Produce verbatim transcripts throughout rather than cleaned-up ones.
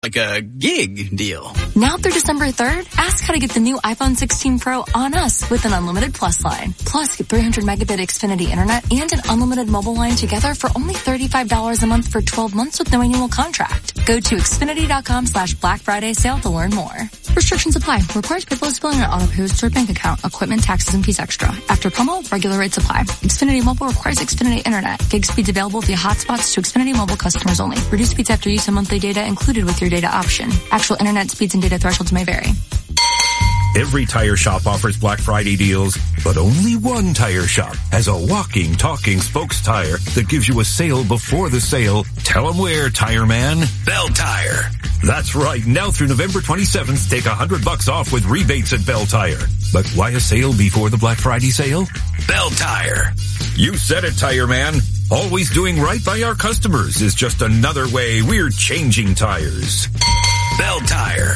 Like a gig deal. Now through December third, ask how to get the new iPhone sixteen Pro on us with an unlimited Plus line. Plus, get three hundred megabit Xfinity internet and an unlimited mobile line together for only thirty-five dollars a month for twelve months with no annual contract. Go to Xfinity.com slash Black Friday sale to learn more. Restrictions apply. Requires paperless billing or auto-pays to your bank account. Equipment, taxes, and fees extra. After promo, regular rates apply. Xfinity Mobile requires Xfinity internet. Gig speeds available via hotspots to Xfinity Mobile customers only. Reduced speeds after use of monthly data included with your data option. Actual internet speeds and data thresholds may vary. Every tire shop offers Black Friday deals, but only one tire shop has a walking, talking spokes tire that gives you a sale before the sale. Tell them where, Tire Man. Bell Tire. That's right. Now through November twenty-seventh, take a hundred bucks off with rebates at Bell Tire. But why a sale before the Black Friday sale? Bell Tire. You said it, Tire Man. Always doing right by our customers is just another way we're changing tires. Bell Tire.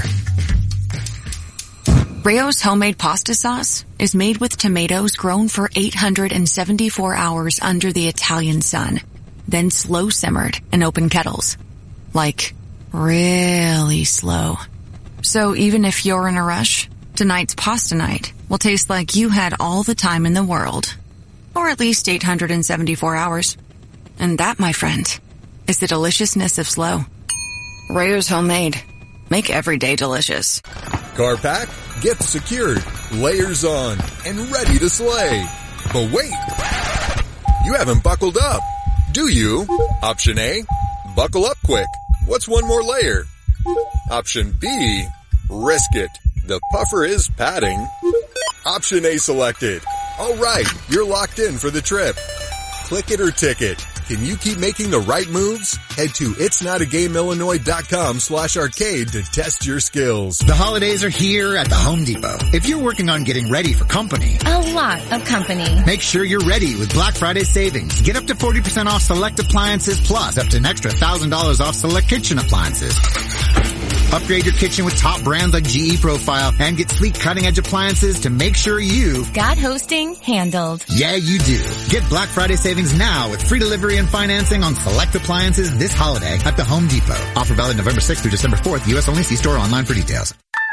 Rayo's homemade pasta sauce is made with tomatoes grown for eight hundred seventy-four hours under the Italian sun, then slow simmered in open kettles. Like, really slow. So even if you're in a rush, tonight's pasta night will taste like you had all the time in the world. Or at least eight hundred seventy-four hours. And that, my friend, is the deliciousness of slow. Rayo's homemade. Make every day delicious. Car pack, gifts secured, layers on, and ready to slay. But wait, you haven't buckled up, do you? Option A, buckle up quick. What's one more layer? Option B, risk it. The puffer is padding. Option A selected. All right, you're locked in for the trip. Click it or ticket. Can you keep making the right moves? Head to itsnotagameillinois.com slash arcade to test your skills. The holidays are here at the Home Depot. If you're working on getting ready for company, a lot of company, make sure you're ready with Black Friday savings. Get up to forty percent off select appliances plus up to an extra one thousand dollars off select kitchen appliances. Upgrade your kitchen with top brands like G E Profile and get sleek cutting-edge appliances to make sure you got hosting handled. Yeah, you do. Get Black Friday savings now with free delivery and financing on select appliances this holiday at the Home Depot. Offer valid November sixth through December fourth. U S only. See store online for details.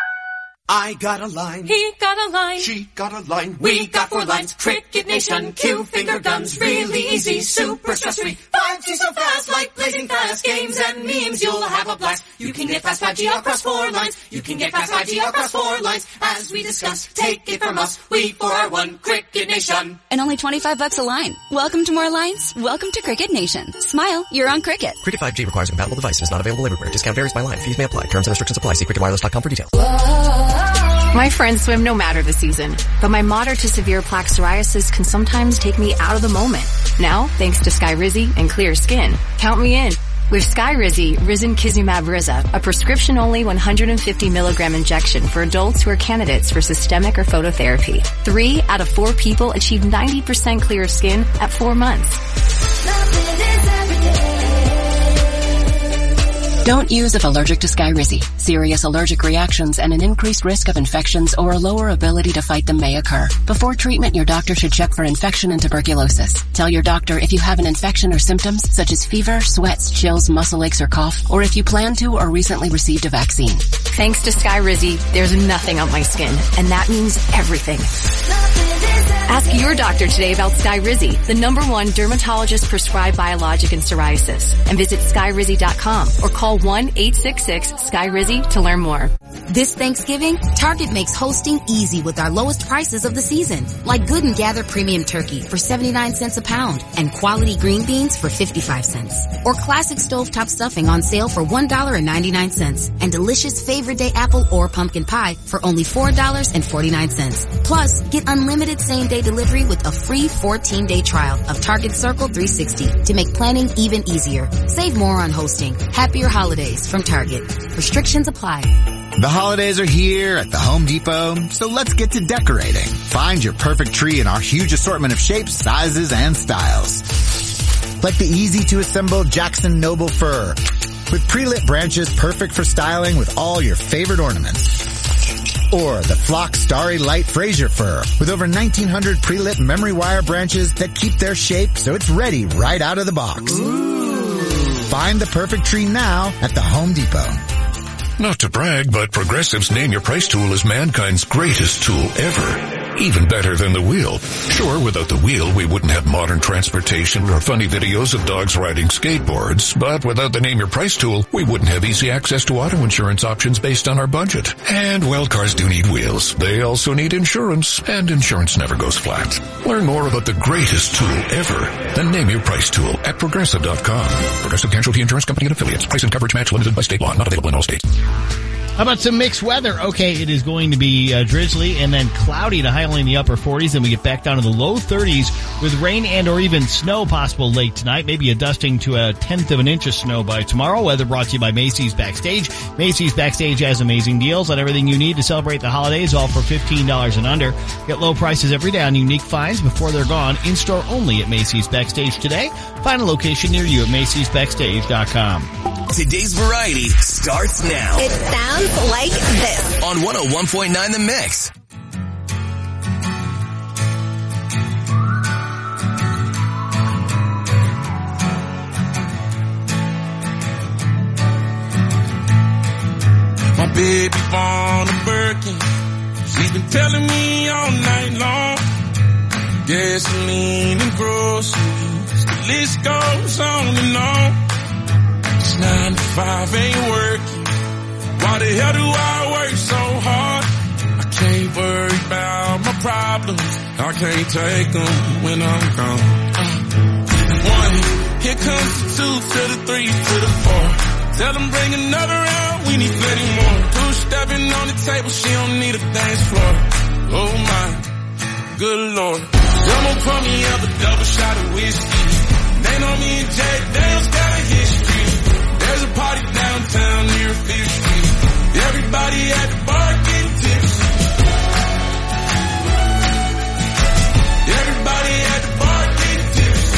I got a line. He got a line. She got a line. We got four lines. Cricket Nation. Q finger guns. Really easy. Super stress-free. five G so fast like blazing fast. Games and memes. You'll have a blast. You can get fast five G across four lines. You can get fast five G across four lines. As we discuss, take it from us. We for our one Cricket Nation. And only twenty-five bucks a line. Welcome to more lines. Welcome to Cricket Nation. Smile. You're on Cricket. Cricket five G requires a compatible device and is not available everywhere. Discount varies by line. Fees may apply. Terms and restrictions apply. See cricket wireless dot com for details. My friends swim no matter the season, but my moderate to severe plaque psoriasis can sometimes take me out of the moment. Now, thanks to Skyrizi and clear skin, count me in. With Skyrizi, Risankizumab Riza, a prescription-only one hundred fifty milligram injection for adults who are candidates for systemic or phototherapy. Three out of four people achieve ninety percent clear skin at four months. Don't use if allergic to Skyrizi. Serious allergic reactions and an increased risk of infections or a lower ability to fight them may occur. Before treatment, your doctor should check for infection and tuberculosis. Tell your doctor if you have an infection or symptoms such as fever, sweats, chills, muscle aches, or cough, or if you plan to or recently received a vaccine. Thanks to Skyrizi, there's nothing on my skin, and that means everything. Ask your doctor today about Skyrizi, the number one dermatologist prescribed biologic in psoriasis, and visit skyrizi dot com or call one eight six six Skyrizi to learn more. This Thanksgiving, Target makes hosting easy with our lowest prices of the season, like Good and Gather premium turkey for seventy-nine cents a pound and quality green beans for fifty-five cents, or classic stovetop stuffing on sale for one dollar and ninety-nine cents, and delicious favorite day apple or pumpkin pie for only four dollars and forty-nine cents. Plus, get unlimited same-day delivery with a free fourteen day trial of Target Circle three sixty to make planning even easier. Save more on hosting. Happier holidays from Target. Restrictions apply. The holidays are here at the Home Depot, so let's get to decorating. Find your perfect tree in our huge assortment of shapes, sizes, and styles. Like the easy-to-assemble Jackson Noble fir, with pre-lit branches perfect for styling with all your favorite ornaments. Or the Flock Starry Light Fraser fir, with over nineteen hundred pre-lit memory wire branches that keep their shape so it's ready right out of the box. Ooh. Find the perfect tree now at the Home Depot. Not to brag, but Progressive's Name Your Price tool is mankind's greatest tool ever. Even better than the wheel. Sure, without the wheel, we wouldn't have modern transportation or funny videos of dogs riding skateboards. But without the Name Your Price tool, we wouldn't have easy access to auto insurance options based on our budget. And, well, cars do need wheels. They also need insurance, and insurance never goes flat. Learn more about the greatest tool ever, the Name Your Price tool at Progressive dot com. Progressive Casualty Insurance Company and Affiliates. Price and coverage match limited by state law. Not available in all states. How about some mixed weather? Okay, it is going to be uh, drizzly and then cloudy to high only in the upper forties. Then we get back down to the low thirties with rain and or even snow possible late tonight. Maybe a dusting to a tenth of an inch of snow by tomorrow. Weather brought to you by Macy's Backstage. Macy's Backstage has amazing deals on everything you need to celebrate the holidays, all for fifteen dollars and under. Get low prices every day on unique finds before they're gone. In-store only at Macy's Backstage today. Find a location near you at Macy's Backstage dot com. Today's Variety starts now. It sounds like this. On one oh one point nine The Mix. My baby born a Birkin. She's been telling me all night long. Gasoline and groceries. The list goes on and on. This nine to five ain't working. Why the hell do I work so hard? I can't worry about my problems. I can't take them when I'm gone. Uh, one, here comes the two to the three to the four. Tell them bring another round, we need plenty more. Two stepping on the table, she don't need a dance floor. Oh my, good lord. Someone pour me up a double shot of whiskey. They know me and Jay Dale's got a history. There's a party downtown near Fifth Street. Everybody at the bar getting tipsy. Everybody at the bar getting tipsy.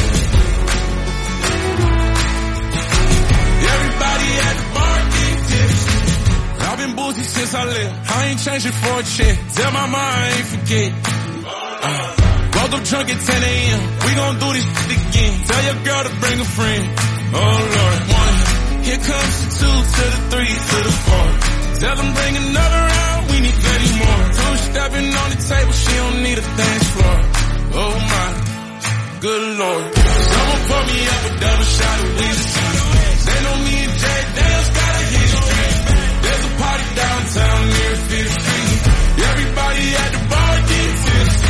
Everybody at the bar getting tipsy. I've been boozy since I left. I ain't changing for a check. Tell my mom I ain't forget. Uh, woke up drunk at ten a.m. We gon' do this shit again. Tell your girl to bring a friend. Oh Lord. One. Here comes the two to the three to the four. Tell them bring another round, we need plenty more. Two stepping on the table, she don't need a dance floor. Oh my, good lord. Someone pour me up a double shot of whiskey. They know me and Jay Dale's got a history. There's a party downtown near Fifth Street. Everybody at the bar getting tipsy.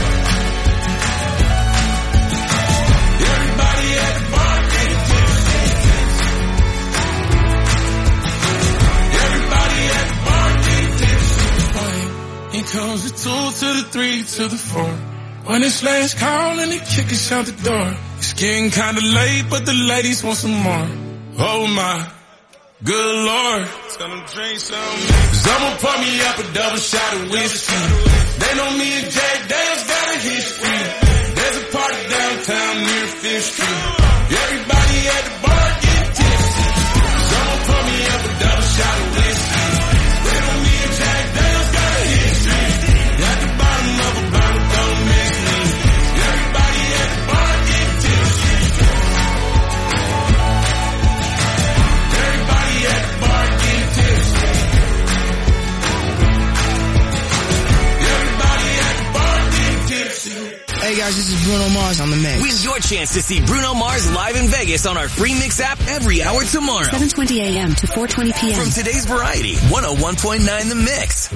Everybody at the bar getting tipsy. Here comes the two to the three to the four. When it's last call and they kick us out the door. It's getting kinda late, but the ladies want some more. Oh my, good lord. Tell them drink some. Someone pour me up a double shot of whiskey. They know me and Jay Dale's got a history. There's a party downtown near Fifth Street. Everybody at the bar getting tipsy. Someone pour me up a double shot of whiskey. They know me and Jay Dale's got a history. At the bottom of a bottle, don't miss me. Everybody at the bar getting tipsy. Everybody at the bar getting tipsy. Everybody at the bar getting tipsy. Hey guys, this is Bruno Mars on The Mix. Win your chance to see Bruno Mars live in Vegas on our free Mix app every hour tomorrow. seven twenty a.m. to four twenty p.m. From Today's Variety, one oh one point nine The Mix.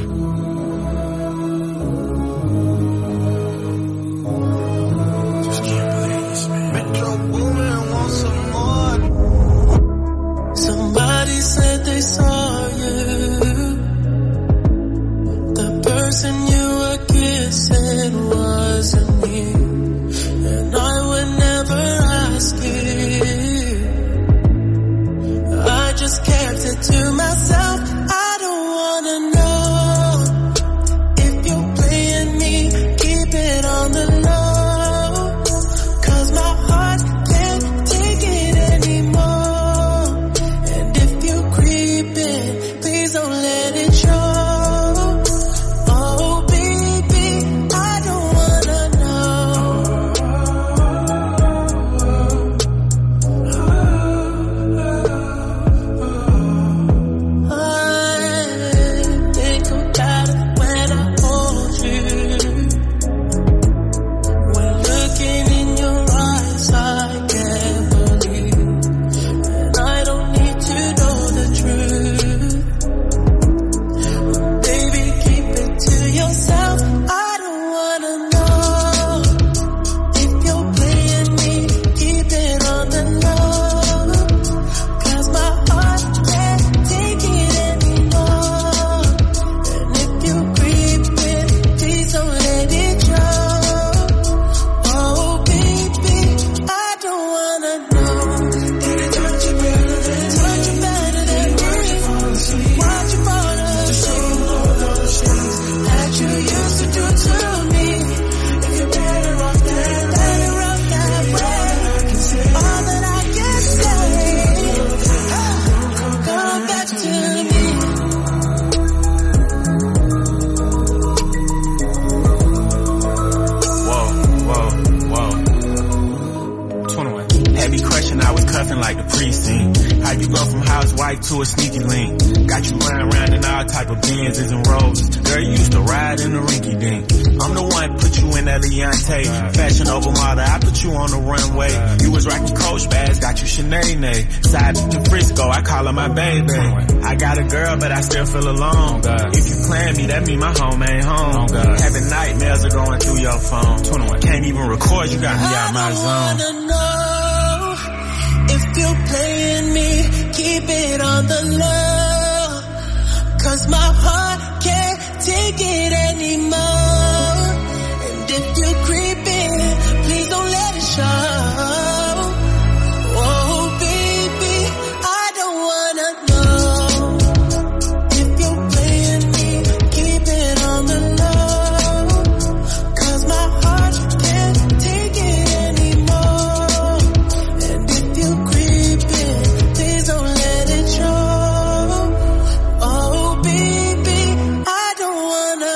Somebody said they saw you. The person you were kissing wasn't you, and I would never ask you. I just kept it to myself. I don't wanna know right to a sneaky link. Got you running around in all type of Benzes and Rolls. Girl, you used to ride in the rinky dink. I'm the one put you in that Leontay. Fashion over model, I put you on the runway. You was rocking Coach bags, got you Sinead. Side to Frisco, I call her my baby. I got a girl, but I still feel alone. If you plan me, that mean my home ain't home. Having nightmares are going through your phone. Can't even record, you got me out my zone. I wanna know if you're playing me, keep it on the low. Cause my heart can't take it anymore. And if you're creeping, please don't let it show. Oh baby, I don't wanna know. If you're playing me, keep it on the low. Cause my heart can't take it anymore. And if you're creeping, please don't let it show. Oh baby, I don't wanna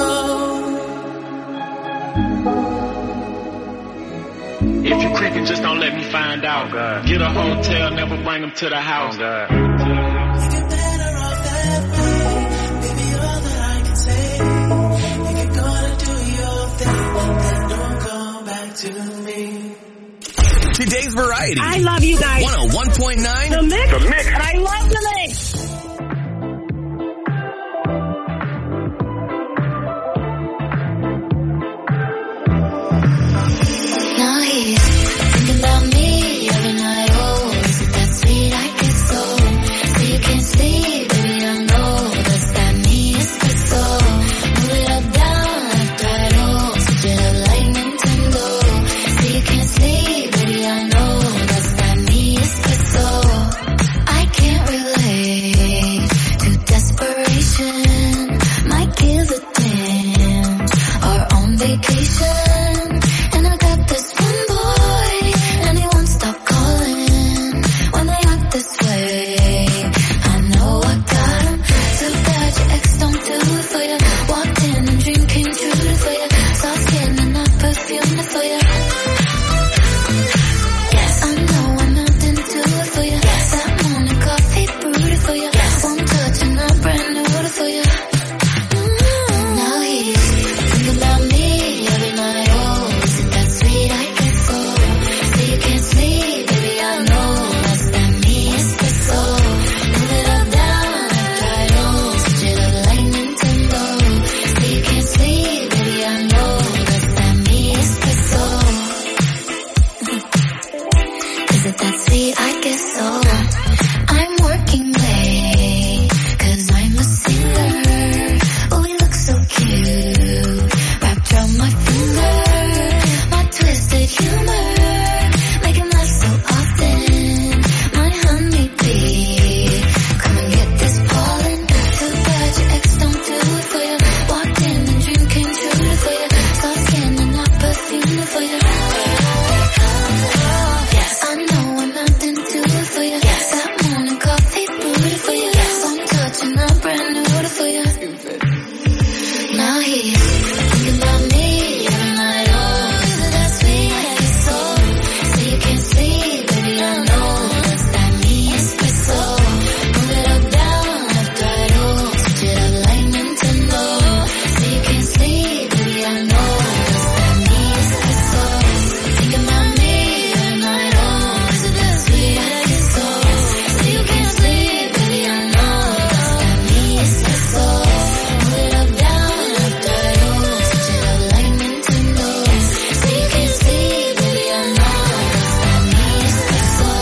know. If you creeping, just don't let me find out. Oh, get a hotel, never bring them to the house. Oh, You get better off that way. Baby, all that I can say. If you're gonna do your thing, then don't come back to me. Today's Variety. I love you guys. one oh one point nine. The mix. The Mix. I love the mix. Now he's thinking about me every night. Oh, is it that sweet? I get so. So you can't sleep, baby. I know that's that me espresso. Move it up, down, left, right. Oh, switch it up like Nintendo. So you can't sleep, baby. I know that's that me espresso. I can't relate to desperation. Might give a damn. Or on vacation. And I got this one boy, and he won't stop calling when they act this way. I know I got him. Too bad your ex don't do it for you. Walked in and dream came true for you. Soft skin and not perfume for you. Yes, I know I'm not into it for you. Yes, that morning coffee brewed for you. Yes, one touch and I brand new for you. Now he's thinking about me every night. Oh, is it that sweet? I get so. So you can't sleep, baby. I know that's that me espresso. Move it up, down, left, right. Oh, switch it up like Nintendo. So you can't sleep, baby. I know that's that me espresso. Is it that sweet? I guess so. I'm working late, cause I'm a singer. Oh, we look so cute, wrapped around my finger. My twisted humor, make him laugh so often. My honeybee, come and get this pollen. Too bad your ex don't do it for you. Walked in and dream came true for you. Soft skin and not perfume for you. Yes, I know I'm not into it for you. Yes, that morning coffee brewed for you. Yes, one touch and I brand new for you. Now he's thinking about me every night. Oh, is it that sweet? I get so. So you can't sleep, baby. I know that's that me espresso. Move it up, down, left, right. Oh, switch it up like Nintendo. So you can't sleep, baby. I know that's that me espresso. Thinking about me every night. Oh, is it that sweet? I get so. So you can't sleep, baby. I know that's that me espresso. Move it up, down, left, right. Oh, switch it up like Nintendo. So you can't sleep, baby. I know that's that me espresso.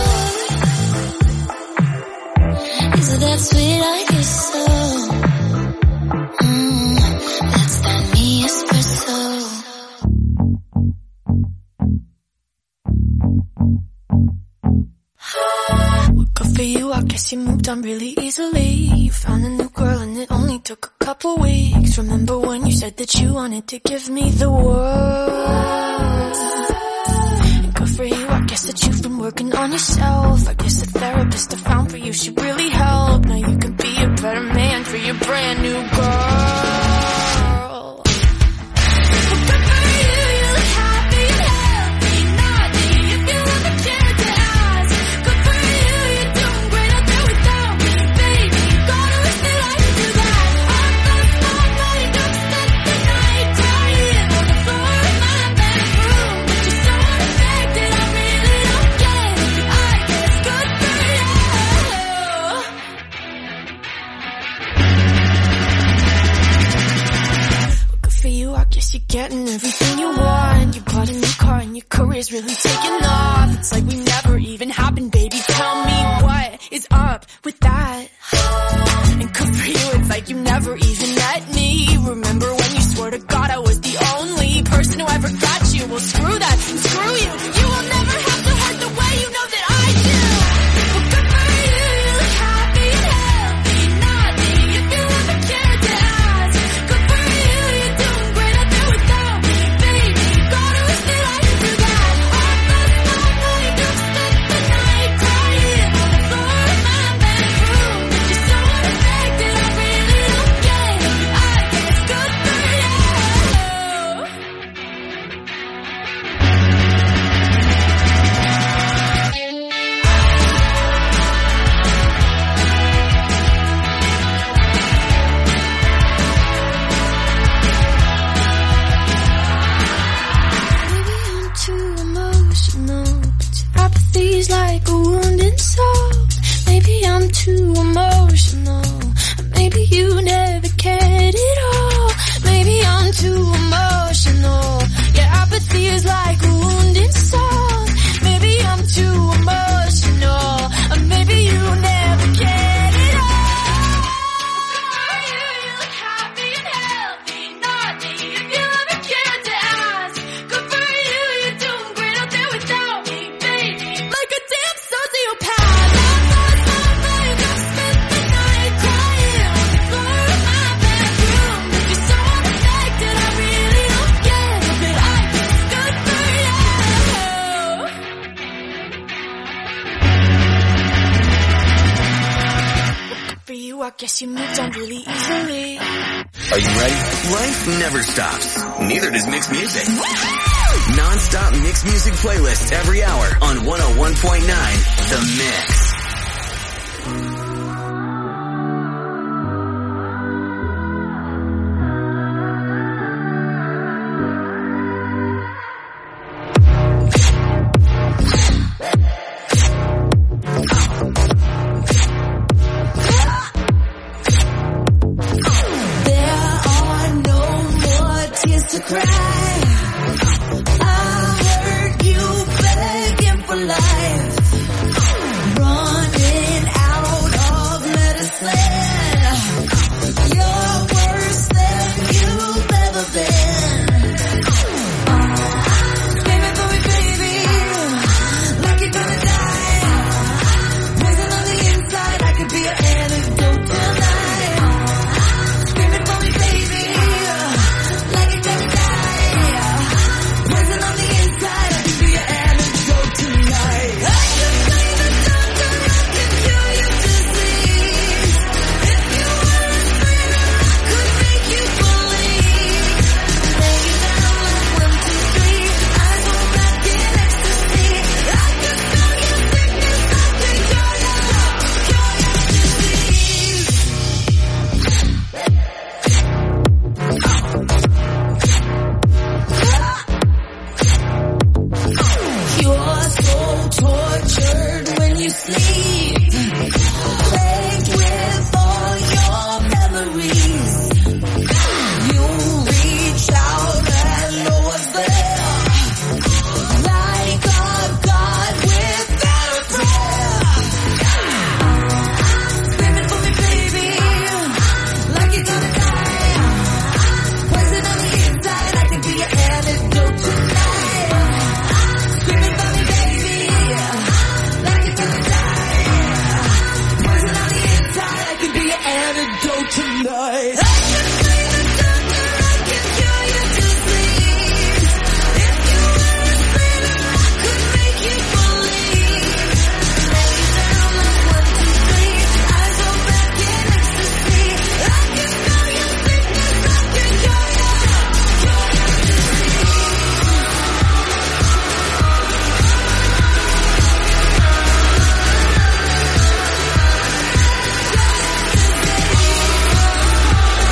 Is it that sweet? I guess so. Mm, that's that me espresso. Well, good for you, I guess you moved on really easily. You found a new girl and it only took a couple weeks. Remember when you said that you wanted to give me the world? And good for you, I guess that you've been working on yourself. I guess the therapist I found for you should really help. Now you can be a better man for your brand new girl. Well, good for you, you look happy and healthy, naughty. If you ever cared to ask, good for you, you're doing great out there without me. guess you're getting everything you want. You bought a new car and your career's really taking off. It's like we never even happened, baby. Tell me what is up with that. And good for you, it's like you never even met me. Remember when you swore to God I was the only person who ever got you? Well, screw that, and screw you. You will never have to hurt the way you know that I do. Well, good for you, you look happy and healthy. Nothing if you ever cared to ask. Good for you, you're doing great out there without me, baby. Gotta wish that I could do that. All those long nights, I've spent the night crying on the floor of my bedroom. But you're so unaffected, I really don't get it. I guess good for you. Maybe I'm too emotional, but your apathy's like a wounded soul. Maybe I'm too emotional, or maybe you never cared at all. Maybe I'm too emotional, your apathy is like a wounded soul. Maybe I'm too emotional, or maybe you never cared at all. You, you look happy and healthy, nothing if you ever cared to ask. Good for you, you're doing great out there without me, baby. Like a damn sociopath. All those long nights, I've spent the night crying on the floor of my bedroom. But you're so unaffected, I really don't get it. But I guess good for you. Good for you, I guess you moved on really easily. Are you ready? Life never stops. Neither does Mixed Music. Non-stop Mixed Music playlist every hour on one oh one point nine The Mix. There are no more tears to cry. I heard you begging for life, running out of medicine. You're worse than you've ever been. Screaming for me, baby, like you're gonna die. Poison on the inside, I could be an antidote tonight. Screaming for me, baby, like you're gonna die. Poison on the inside, I could be an antidote tonight. I could find the doctor, I could cure your disease. If you were a screamer, I could make you believe. Lay you down like one, two, three, eyes roll back in ecstasy. I could spell your sickness, I could cure your, cure your disease. You're so tortured when you sleep, plagued with all your memories. You reach out and know what's there, like a god without a prayer. Screaming for me, baby, like you're gonna die. Poison on the inside, I could be your antidote tonight. Screaming for me, baby, like you're gonna die. Poison on the inside, I could be your antidote tonight. I could find the doctor, I could cure your disease. If you were a screamer, I could make you believe. Lay you down like one, two, three, eyes roll back in ecstasy. I could spell your sickness, I could cure your, cure your disease.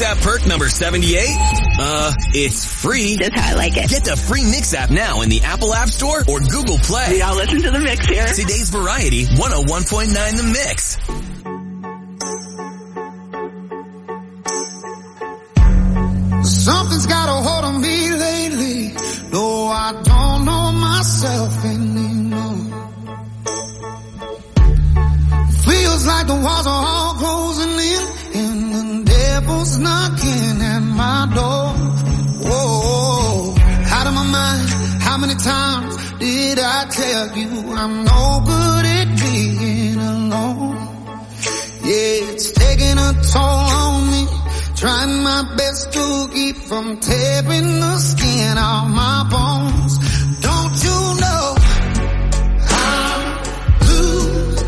app perk number seventy-eight? Uh, it's free. That's how I like it. Get the free Mix app now in the Apple App Store or Google Play. We all listen to the Mix here. Today's Variety, one oh one point nine The Mix. Something's got a hold on me lately, though I don't know myself anymore. Feels like the walls are all closing in, and the devil's knocking at my door. Whoa, out of my mind, how many times did I tell you I'm no good at being alone? Yeah, it's taking a toll on me, trying my best to keep from tearing the skin off my bones. Don't you know I lose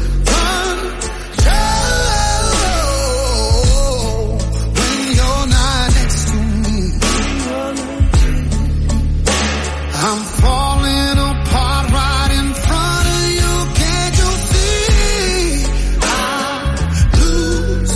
control when you're not next to me? I'm falling apart right in front of you. Can't you see? I lose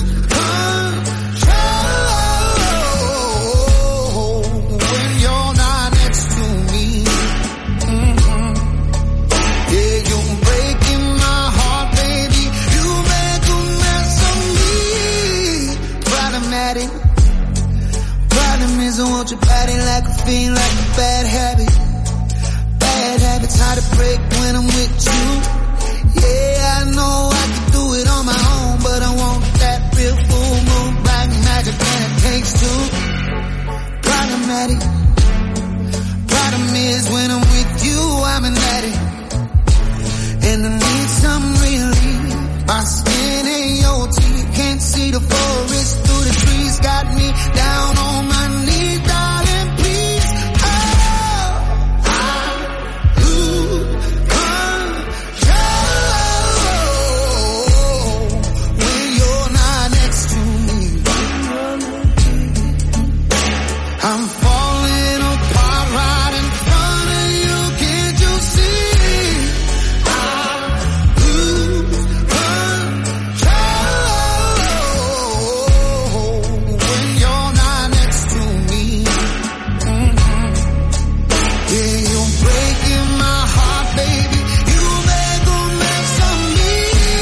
control when you're not next to me. Mm-hmm. Yeah, you're breaking my heart, baby. You make a mess of me. Problematic. Problem is I want your body like a fiend, like a bad habit. Bad habits hard to break when I'm with you. Yeah, I know I can do it on my own, but I want that real full moon black magic, and it takes two. Problematic. Problem is when I'm with you, I'm an addict, and I need some relief. My skin ain't your teeth, can't see the forest through the trees. Got me down on my knees, darling, please. Oh, I lose control when you're not next to me. I'm falling apart right in front of you. Can't you see? I lose control when you're not next to me. Mhm. Yeah, you're breaking my heart, baby. You make a mess of me.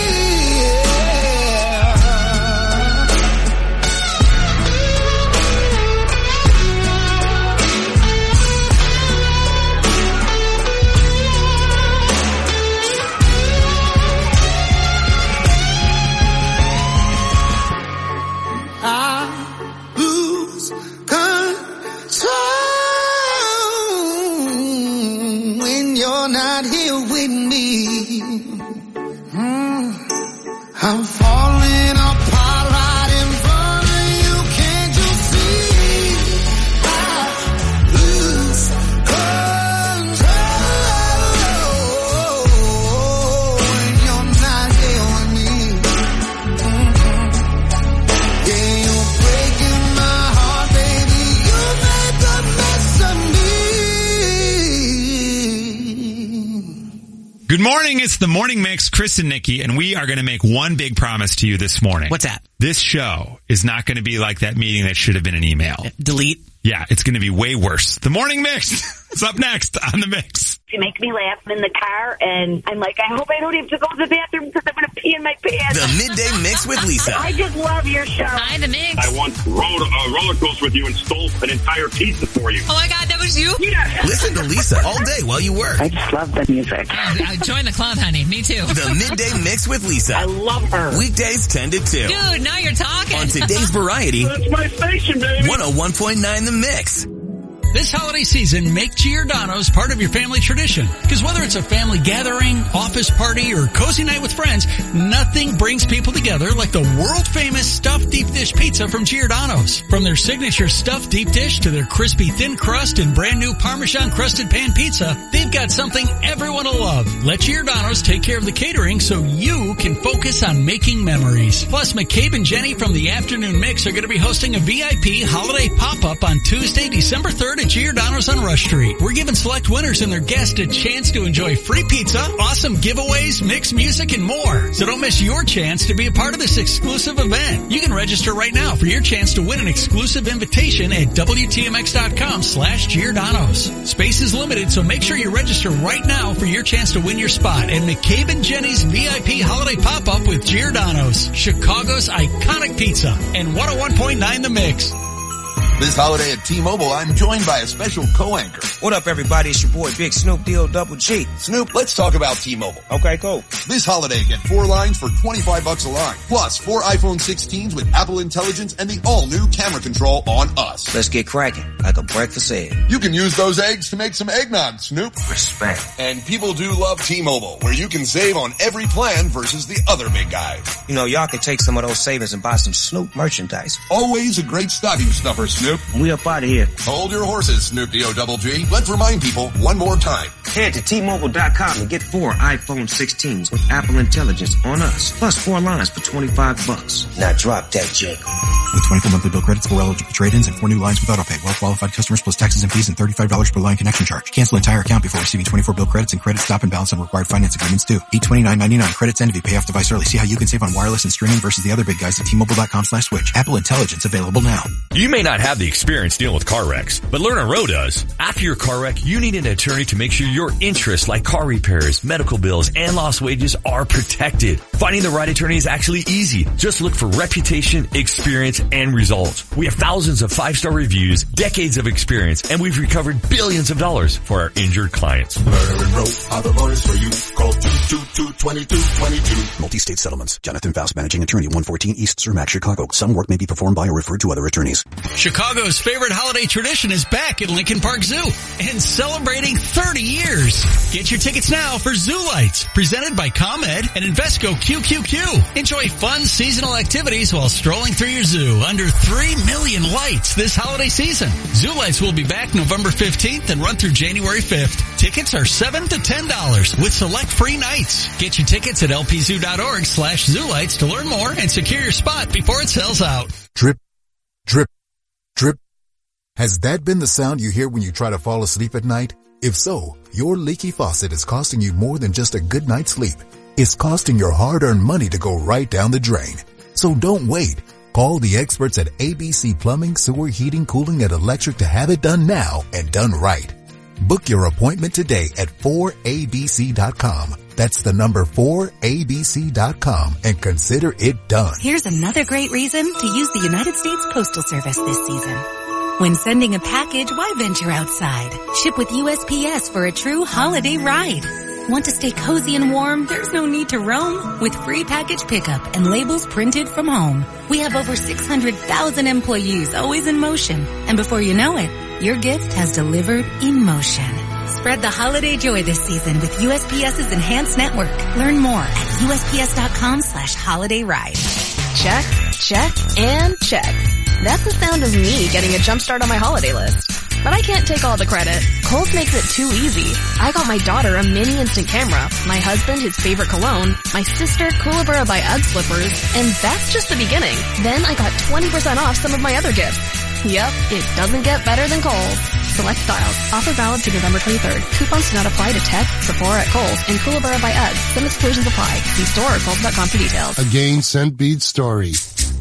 I lose control when you're not here with me. Mm. I'm falling apart right in front of you. Can't you see? I lose control when you're not here with me. Mhm. Yeah, you're breaking my heart, baby. You make a mess of me. Good morning. It's the Morning Mix, Chris and Nikki, and we are going to make one big promise to you this morning. What's that? This show is not going to be like that meeting that should have been an email. Delete. Yeah, it's going to be way worse. The Morning Mix is up next on the Mix. She makes me laugh in the car, and I'm like, I hope I don't have to go to the bathroom because I'm going to pee in my pants. The Midday Mix with Lisa. I just love your show. Hi, the Mix. I once rode a roller coaster with you and stole an entire pizza for you. Oh my God, that was you? Yeah. Listen to Lisa all day while you work. I just love the music. Uh, join the club, honey. Me too. The Midday Mix with Lisa. I love her. Weekdays ten to two. Dude, now you're talking. On today's Variety, That's my station, baby. one oh one point nine The Mix. This holiday season, make Giordano's part of your family tradition. Because whether it's a family gathering, office party, or cozy night with friends, nothing brings people together like the world-famous stuffed deep dish pizza from Giordano's. From their signature stuffed deep dish to their crispy thin crust and brand new Parmesan-crusted pan pizza, they've got something everyone will love. Let Giordano's take care of the catering so you can focus on making memories. Plus, McCabe and Jenny from the Afternoon Mix are going to be hosting a V I P holiday pop-up on Tuesday, December third at Giordano's on Rush Street. We're giving select winners and their guests a chance to enjoy free pizza, awesome giveaways, mixed music, and more. So don't miss your chance to be a part of this exclusive event. You can register right now for your chance to win an exclusive invitation at W T M X dot com slash Giordano's. Space is limited, so make sure you register right now for your chance to win your spot at McCabe and Jenny's V I P Holiday Pop-Up with Giordano's, Chicago's iconic pizza, and one oh one point nine The Mix. This holiday at T-Mobile, I'm joined by a special co-anchor. What up, everybody? It's your boy, Big Snoop D O Double G. Snoop, let's talk about T-Mobile. Okay, cool. This holiday, get four lines for twenty-five bucks a line. Plus, four iPhone sixteens with Apple Intelligence and the all-new camera control on us. Let's get cracking, like a breakfast egg. You can use those eggs to make some eggnog, Snoop. Respect. And people do love T-Mobile, where you can save on every plan versus the other big guys. You know, y'all can take some of those savings and buy some Snoop merchandise. Always a great stocking stuffer, Snoop. We up out of here. Hold your horses, Snoop D O Double G. Let's remind people one more time. Head to T Mobile dot com and get four iPhone sixteens with Apple Intelligence on us. Plus four lines for twenty-five bucks. Now drop that Jacob. With twenty-four monthly bill credits, four eligible trade-ins, and four new lines with autopay. Well-qualified customers plus taxes and fees and thirty-five dollars per line connection charge. Cancel entire account before receiving twenty-four bill credits and credit stop and balance on required finance agreements due. eight twenty-nine ninety-nine. Credits end if you pay off device early. See how you can save on wireless and streaming versus the other big guys at T Mobile dot com slash switch. Apple Intelligence available now. You may not have the experience dealing with car wrecks, but Lerner Rowe does. After your car wreck, you need an attorney to make sure your interests like car repairs, medical bills, and lost wages are protected. Finding the right attorney is actually easy. Just look for reputation, experience, and results. We have thousands of five-star reviews, decades of experience, and we've recovered billions of dollars for our injured clients. Lerner Rowe are the lawyers for you. Call two two two, two two two two. Multi-state settlements. Jonathan Faust, managing attorney, one fourteen East Cermak, Chicago. Some work may be performed by or referred to other attorneys. Chicago's favorite holiday tradition is back at Lincoln Park Zoo and celebrating thirty years. Get your tickets now for Zoo Lights, presented by ComEd and Invesco Q Q Q. Enjoy fun seasonal activities while strolling through your zoo under three million lights this holiday season. Zoo Lights will be back November fifteenth and run through January fifth. Tickets are seven to ten dollars with select free nights. Get your tickets at L P zoo dot org slash zoo lights to learn more and secure your spot before it sells out. Drip, drip, drip. Has that been the sound you hear when you try to fall asleep at night? If so, your leaky faucet is costing you more than just a good night's sleep. It's costing your hard-earned money to go right down the drain. So don't wait. Call the experts at A B C Plumbing, Sewer, Heating, Cooling, and Electric to have it done now and done right. Book your appointment today at four A B C dot com. That's the number four A B C dot com and consider it done. Here's another great reason to use the United States Postal Service this season. When sending a package, why venture outside? Ship with U S P S for a true holiday ride. Want to stay cozy and warm? There's no need to roam. With free package pickup and labels printed from home. We have over six hundred thousand employees always in motion. And before you know it, your gift has delivered in motion. Spread the holiday joy this season with U S P S's enhanced network. Learn more at U S P S dot com slash holiday ride. Check, check, and check. That's the sound of me getting a jump start on my holiday list. But I can't take all the credit. Kohl's makes it too easy. I got my daughter a mini instant camera, my husband his favorite cologne, my sister Kookaburra by UGG slippers, and that's just the beginning. Then I got twenty percent off some of my other gifts. Yep, it doesn't get better than Kohl's. Select styles. Offer valid to November twenty-third. Coupons do not apply to Tech, Sephora at Kohl's, and Kookaburra by UGG. Some exclusions apply. See store or Kohl's dot com for details. A Gain Scent Bead story.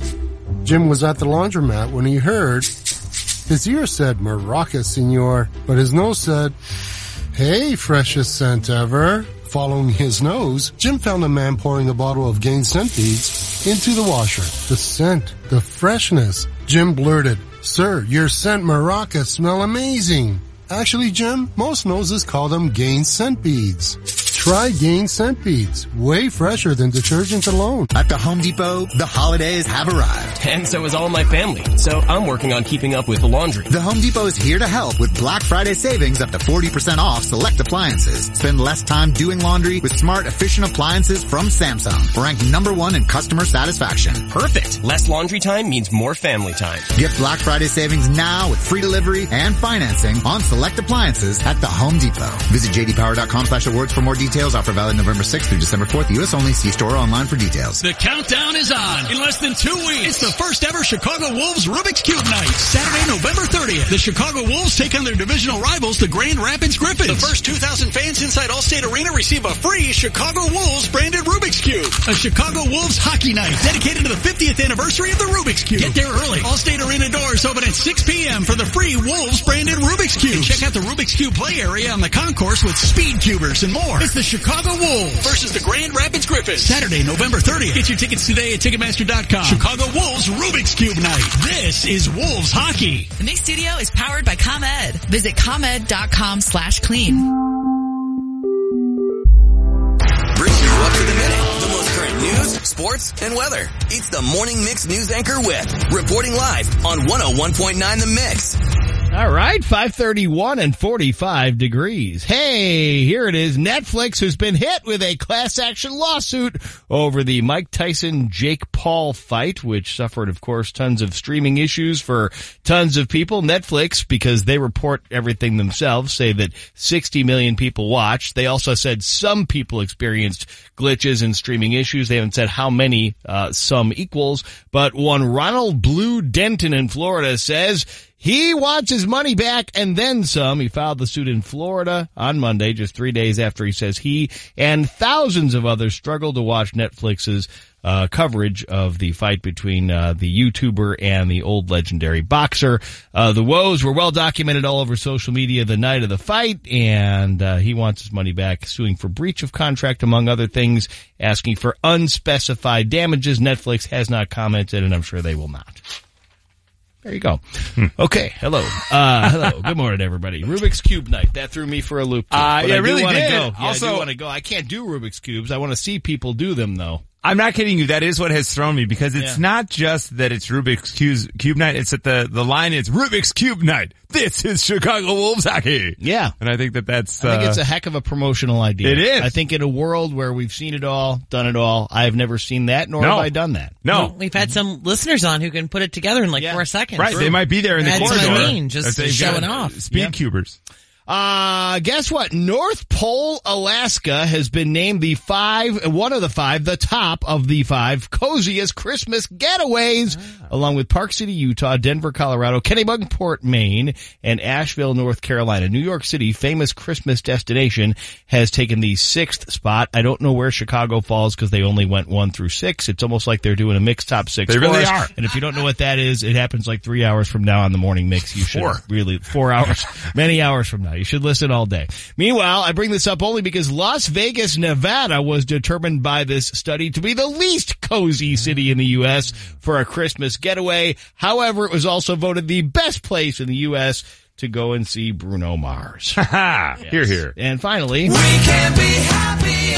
Jim was at the laundromat when he heard his ear said, "Maraca, senor," but his nose said, "Hey, freshest scent ever." Following his nose, Jim found a man pouring a bottle of Gain Scent Beads into the washer. The scent, the freshness. Jim blurted, "Sir, your scent Maraca smell amazing." Actually, Jim, most noses call them Gain Scent Beads. Try Gain Scent Beads. Way fresher than detergent alone. At the Home Depot, the holidays have arrived. And so is all my family. So I'm working on keeping up with the laundry. The Home Depot is here to help with Black Friday savings up to forty percent off select appliances. Spend less time doing laundry with smart, efficient appliances from Samsung. Ranked number one in customer satisfaction. Perfect. Less laundry time means more family time. Get Black Friday savings now with free delivery and financing on select appliances at the Home Depot. Visit J D Power dot com slash awards for more details details. Offer valid November sixth through December fourth. U S only. See store or online for details. The countdown is on. In less than two weeks, it's the first ever Chicago Wolves Rubik's Cube Night. Saturday, November thirtieth. The Chicago Wolves take on their divisional rivals, the Grand Rapids Griffins. The first two thousand fans inside Allstate Arena receive a free Chicago Wolves branded Rubik's Cube. A Chicago Wolves hockey night dedicated to the fiftieth anniversary of the Rubik's Cube. Get there early. Allstate Arena doors open at six p.m. for the free Wolves branded Rubik's Cube. And check out the Rubik's Cube play area on the concourse with speed cubers and more. It's the Chicago Wolves versus the Grand Rapids Griffins. Saturday, November thirtieth. Get your tickets today at Ticketmaster dot com. Chicago Wolves Rubik's Cube Night. This is Wolves hockey. The Mix Studio is powered by ComEd. Visit ComEd.com slash clean. Brings you up to the minute. The most current news, sports, and weather. It's the Morning Mix News Anchor with reporting live on one oh one point nine The Mix. All right, five thirty-one and forty-five degrees. Hey, here it is. Netflix has been hit with a class action lawsuit over the Mike Tyson-Jake Paul fight, which suffered, of course, tons of streaming issues for tons of people. Netflix, because they report everything themselves, say that sixty million people watched. They also said some people experienced glitches and streaming issues. They haven't said how many, uh, some equals, but one Ronald Blue Denton in Florida says he wants his money back and then some. He filed the suit in Florida on Monday, just three days after he says he and thousands of others struggled to watch Netflix's uh coverage of the fight between uh the YouTuber and the old legendary boxer. Uh the woes were well documented all over social media the night of the fight, and uh he wants his money back, suing for breach of contract, among other things, asking for unspecified damages. Netflix has not commented, and I'm sure they will not. There you go. Okay. Hello. Uh, hello. Good morning, everybody. Rubik's Cube night. That threw me for a loop. Too. Uh, but yeah, I do really want to did. go. Yeah, Also, I do want to go. I can't do Rubik's Cubes. I want to see people do them, though. I'm not kidding you. That is what has thrown me, because it's Yeah. not just that it's Rubik's Cube, Cube night. It's that the, the line is Rubik's Cube night. This is Chicago Wolves hockey. Yeah. And I think that that's, uh, I think it's a heck of a promotional idea. It is. I think in a world where we've seen it all, done it all, I've never seen that, nor No. have I done that. no. Well, we've had some listeners on who can put it together in like Yeah. four seconds. Right. They might be there in the That's corridor. what I mean, just if they've showing got off. Speed Yeah. cubers. Uh, guess what? North Pole, Alaska has been named the five, one of the five, the top of the five coziest Christmas getaways, ah. along with Park City, Utah, Denver, Colorado, Kennebunkport, Maine, and Asheville, North Carolina. New York City, famous Christmas destination, has taken the sixth spot. I don't know where Chicago falls because they only went one through six. It's almost like they're doing a mixed top six. They really us. are. And if you don't know what that is, it happens like three hours from now on the morning mix. You should Four. really, four hours, many hours from now. You should listen all day. Meanwhile, I bring this up only because Las Vegas, Nevada was determined by this study to be the least cozy city in the U S for a Christmas getaway. However, it was also voted the best place in the U S to go and see Bruno Mars. Ha ha. Yes. Here, here. And finally, We can be happy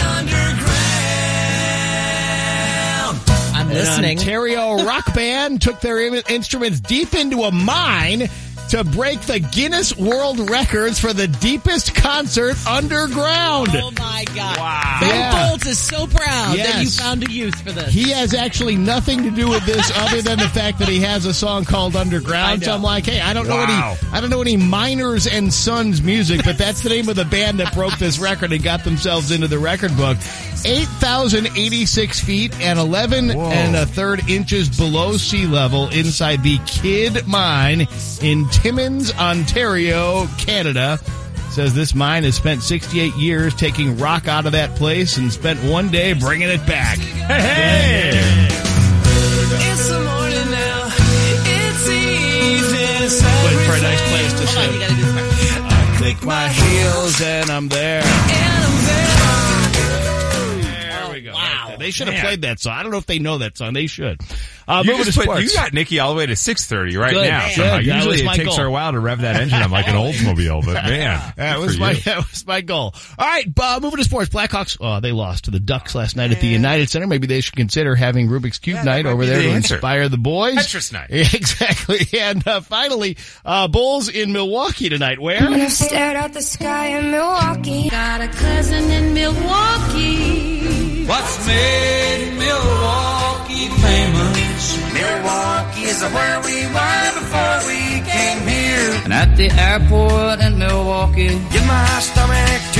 underground. I'm an listening. Ontario rock band took their in- instruments deep into a mine to break the Guinness World Records for the deepest concert underground. Oh my God. Wow. Ben Yeah. Bolts is so proud Yes. that you found a use for this. He has actually nothing to do with this other than the fact that he has a song called Underground. So I'm like, hey, I don't know Wow. any, I don't know any Miners and Sons music, but that's the name of the band that broke this record and got themselves into the record book. eight thousand eighty-six feet and eleven Whoa. and a third inches below sea level inside the Kidd Mine in Timmins, Ontario, Canada. Says this mine has spent sixty-eight years taking rock out of that place and spent one day bringing it back. Hey, hey. It's the morning now. It's easy. Waiting for a nice place to Hold on, you sit. gotta do this part. I click my heels and I'm there. And I'm there. There we go. Wow. Right there. They should have Man. played that song. I don't know if they know that song. They should. Uh, You, moving just to put, sports. you got Nikki all the way to six thirty right Good. now. Good. So That usually was it my takes goal. her a while to rev that engine up like an Oldsmobile, but man. That good was for my you. that was my goal. All right, uh, moving to sports. Blackhawks. Oh, they lost to the Ducks last night at the United Center. Maybe they should consider having Rubik's Cube Yeah, night that might over be there the to answer. inspire the boys. Tetris night. Yeah, exactly. And uh, finally, uh, Bulls in Milwaukee tonight. Where? When I stared at the sky in Milwaukee. Got a cousin in Milwaukee. What's made Milwaukee famous? Milwaukee is where we were before we came here. And at the airport in Milwaukee, Give my stomach to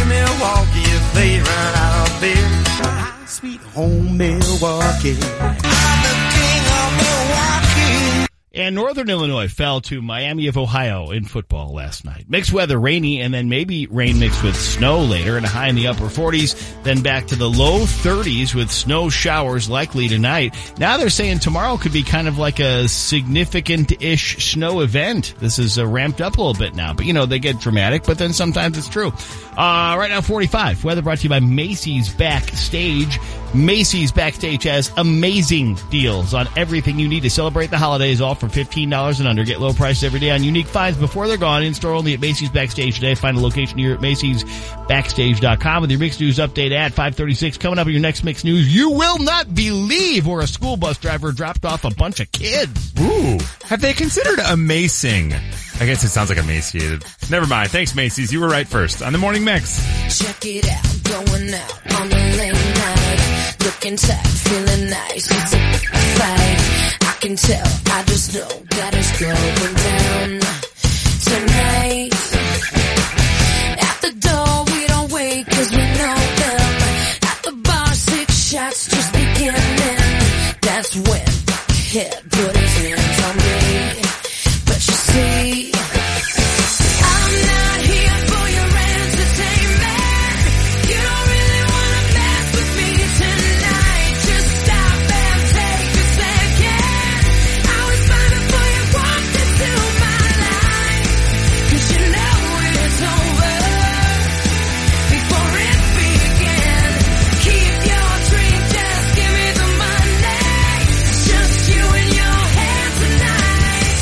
to Milwaukee if they run out of beer. My sweet home Milwaukee. I'm the king of Milwaukee. And Northern Illinois fell to Miami of Ohio in football last night. Mixed weather, rainy, and then maybe rain mixed with snow later, and a high in the upper forties, then back to the low thirties with snow showers likely tonight. Now they're saying tomorrow could be kind of like a significant-ish snow event. This is uh, ramped up a little bit now, but you know, they get dramatic, but then sometimes it's true. Uh, right now forty-five. Weather brought to you by Macy's Backstage. Macy's Backstage has amazing deals on everything you need to celebrate the holidays, all for fifteen dollars and under. Get low prices every day on unique finds before they're gone. In store only at Macy's Backstage today. Find a location here at Macy's Backstage dot com with your Mix News update at five thirty-six. Coming up in your next Mix News, you will not believe where a school bus driver dropped off a bunch of kids. Ooh. Have they considered amazing? I guess it sounds like emaciated. Never mind. Thanks, Macy's. You were right first on the Morning Mix. Check it out, going out on the late night, looking tight, feeling nice. It's a fight. I can tell, I just know that it's going down tonight. At the door, we don't wait 'cause we know them. At the bar, six shots just beginning. That's when the kid put his hands on me. But you see, I'm not here for your entertainment. You don't really want to mess with me tonight. Just stop and take a second. I was fine before you walked into my life. 'Cause you know it's over before it began. Keep your drink, just give me the money. Just you and your hand tonight.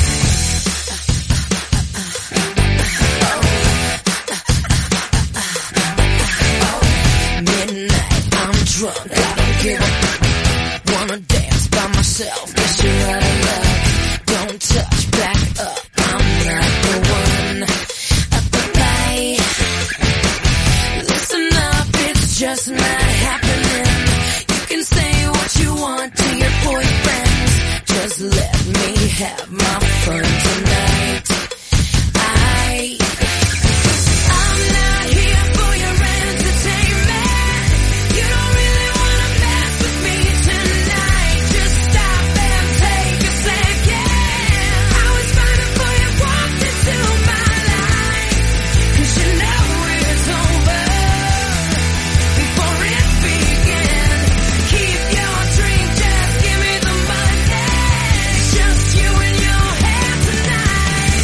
Midnight, I'm drunk, I don't give a wanna dance by myself, guess you're out of luck. Don't touch, back up, I'm not the one at the light. Listen up, it's just not happening. You can say what you want to your boyfriends. Just let me have my fun tonight. I I'm not here for your entertainment. You don't really want to mess with me tonight. Just stop and take a second. I was fine before you walked into my life. 'Cause you know it's over before it began. Keep your drink, just give me the money. Just you and your hand tonight.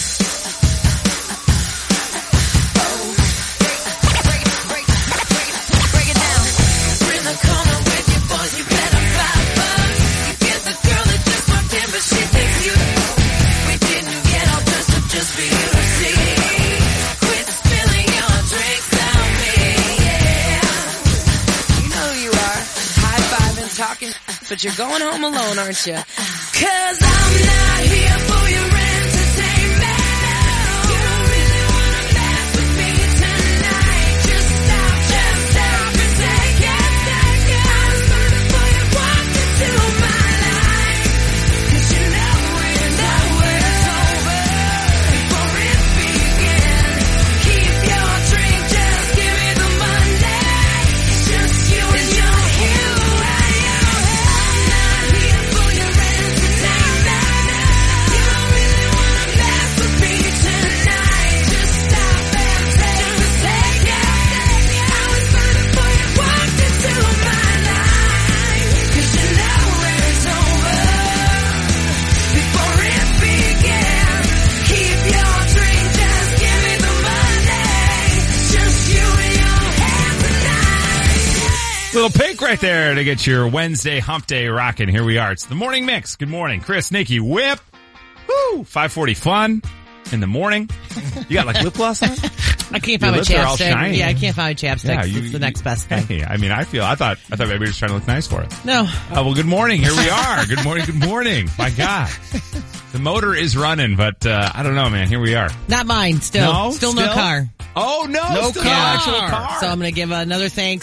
Break it down. We're in the corner with your boys, you better five bucks. You get the girl that just walked in, but she thinks you. We didn't get all dressed up just for you to see. Quit spilling your drinks on me, yeah. You know who you are, high-fiving, talking, but you're going home alone, aren't you? 'Cause I'm not here for your entertainment. You don't really want to mess with me tonight. Just stop, just stop and take a second. I was fine before you walked into my life. 'Cause you know it's over before it began. Keep your drink, just give me the money. Just you and your hand. I'm not here for your entertainment. You don't really want to mess with me tonight. Just stop and take a second. I was fine before you walked into my life. 'Cause you know it's over before it began. Keep your drink, just give me the money. Just you and your hand tonight. Little Pink right there to get your Wednesday hump day rocking. Here we are. It's the Morning Mix. Good morning. Chris, Nikki, Whip. Woo! five forty fun in the morning. You got like lip gloss on? I can't Your find my lips are all chapstick. shiny. Yeah, I can't find my chapstick. Yeah, you- it's the next best thing. Hey, I mean, I feel, I thought, I thought maybe we were just trying to look nice for it. No. Uh, well, good morning. Here we are. Good morning. Good morning. My God. The motor is running, but, uh, I don't know, man. Here we are. Not mine, still. No? Still no Still? car. Oh, no. No still car. no actual car. So I'm going to give another thanks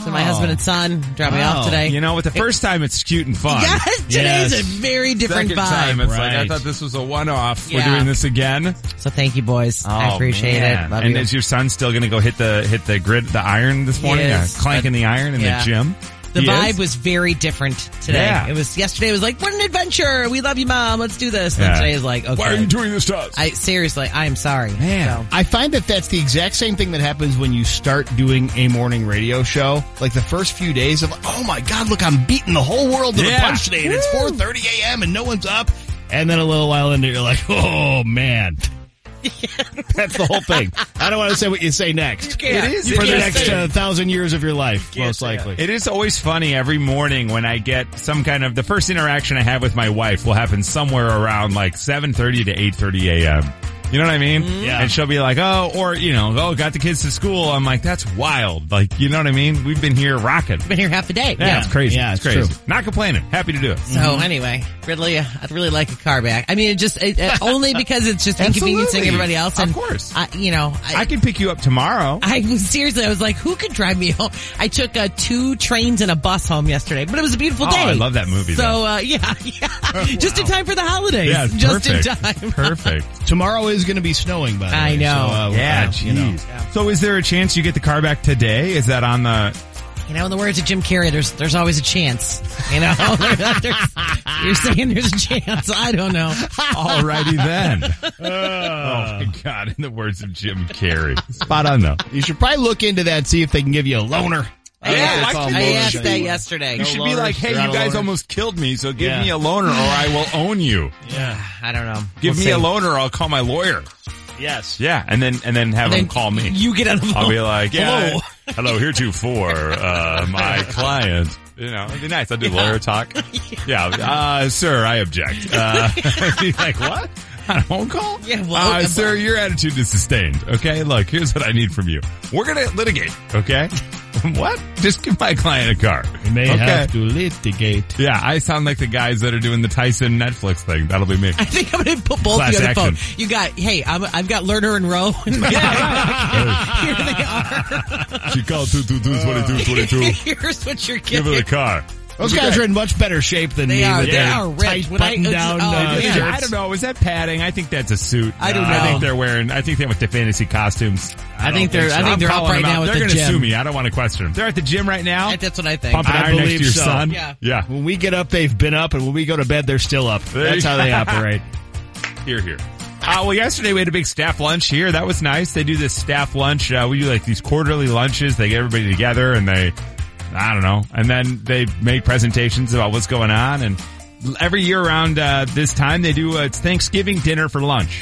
So my husband and son dropped me off today. You know, with the first time it's cute and fun. Yes, today's a very different Second vibe. time it's like, I Right. thought this was a one-off. Yeah. We're doing this again. So thank you, boys. I Oh, appreciate man. it. Love and you. is your son still going to go hit the hit the grid, the iron this morning? is, Yeah, clanking but- the iron in yeah. the gym? The He vibe is? was very different today. Yeah. It was yesterday. It was like, what an adventure! We love you, Mom. Let's do this. And Yeah. today is like, okay. Why are you doing this to us? I seriously, I am sorry. Man. So, I find that that's the exact same thing that happens when you start doing a morning radio show. Like the first few days of, oh my God, look, I'm beating the whole world to Yeah. the punch today, and it's four thirty a.m. and no one's up. And then a little while into it, you're like, oh man. That's the whole thing. I don't want to say what you say next. can't. It is. For it the is. next uh, thousand years of your life, most likely. It is always funny every morning when I get some kind of, the first interaction I have with my wife will happen somewhere around like seven thirty to eight thirty a.m. You know what I mean? Yeah. And she'll be like, oh, or, you know, oh, got the kids to school. I'm like, that's wild. Like, you know what I mean? We've been here rocking. been here half the day. Yeah, it's crazy. Yeah, it's it's crazy. true. Not complaining. Happy to do it. So anyway, really, uh, I'd really like a car back. I mean, it just it, uh, only because it's just inconveniencing Absolutely. everybody else. And Of course. I, you know, I, I can pick you up tomorrow. I was seriously, I was like, who could drive me home? I took uh, two trains and a bus home yesterday, but it was a beautiful Oh, day. I love that movie, So though. uh, yeah, yeah, just in time for the holidays. Yeah, it's just perfect. in time. Perfect. Tomorrow is going to be snowing, by the way. I know. So, uh, Yeah, uh, you know. jeez. So is there a chance you get the car back today? Is that on the... You know, in the words of Jim Carrey, there's there's always a chance. You know, There's- you're saying there's a chance. I don't know. Alrighty then. Oh my God! In the words of Jim Carrey, spot on though. You should probably look into that, see if they can give you a loaner. I Yeah, asked, I I can- asked that yesterday. You should be like, "Hey, You're out you of guys loaners? almost killed me, so give Yeah. me a loaner, or I will own you. Yeah. I don't know. Give We'll me see. a loaner, or I'll call my lawyer." Yes. Yeah, and then and then have And him then call me. You get on the phone. I'll be like, "Yeah, Hello. hello, heretofore, uh, my client." You know, it'd be nice. I'll do lawyer talk. Yeah, uh, sir, I object. Uh, I'd be like, what? On a phone call? Yeah, well, uh, uh, sir, your attitude is sustained. Okay, look, here's what I need from you. We're gonna litigate. Okay, what? Just give my client a car. You may okay. have to litigate. Yeah, I sound like the guys that are doing the Tyson Netflix thing. That'll be me. I think I'm going to put both Class of you on the phone. action. You got, hey, I'm, I've got Lerner and Rowe. In my Here they are. She called two two two twenty-two twenty-two. Here's what you're Give getting. her the car. Those Okay. guys are in much better shape than They me are. with They their are ripped. tight When I- button down oh, uh, man. Yeah, shirts. I don't know. Is that padding? I think that's a suit. I don't I know. think they're wearing. I think they went to fantasy costumes. I think they're, I think I'm they're up calling right them now out. at They're the gonna gym. sue me. I don't want to question them. They're at the gym right now. I- That's what I think. Pumping I iron next believe to your so. son. Yeah. Yeah. When we get up, they've been up, and when we go to bed, they're still up. There That's you how go. they operate. Here, here. Uh, well, yesterday we had a big staff lunch here. That was nice. They do this staff lunch. Uh, we do like these quarterly lunches. They get everybody together and they, I don't know, and then they make presentations about what's going on. And every year around uh, this time, they do uh, it's Thanksgiving dinner for lunch.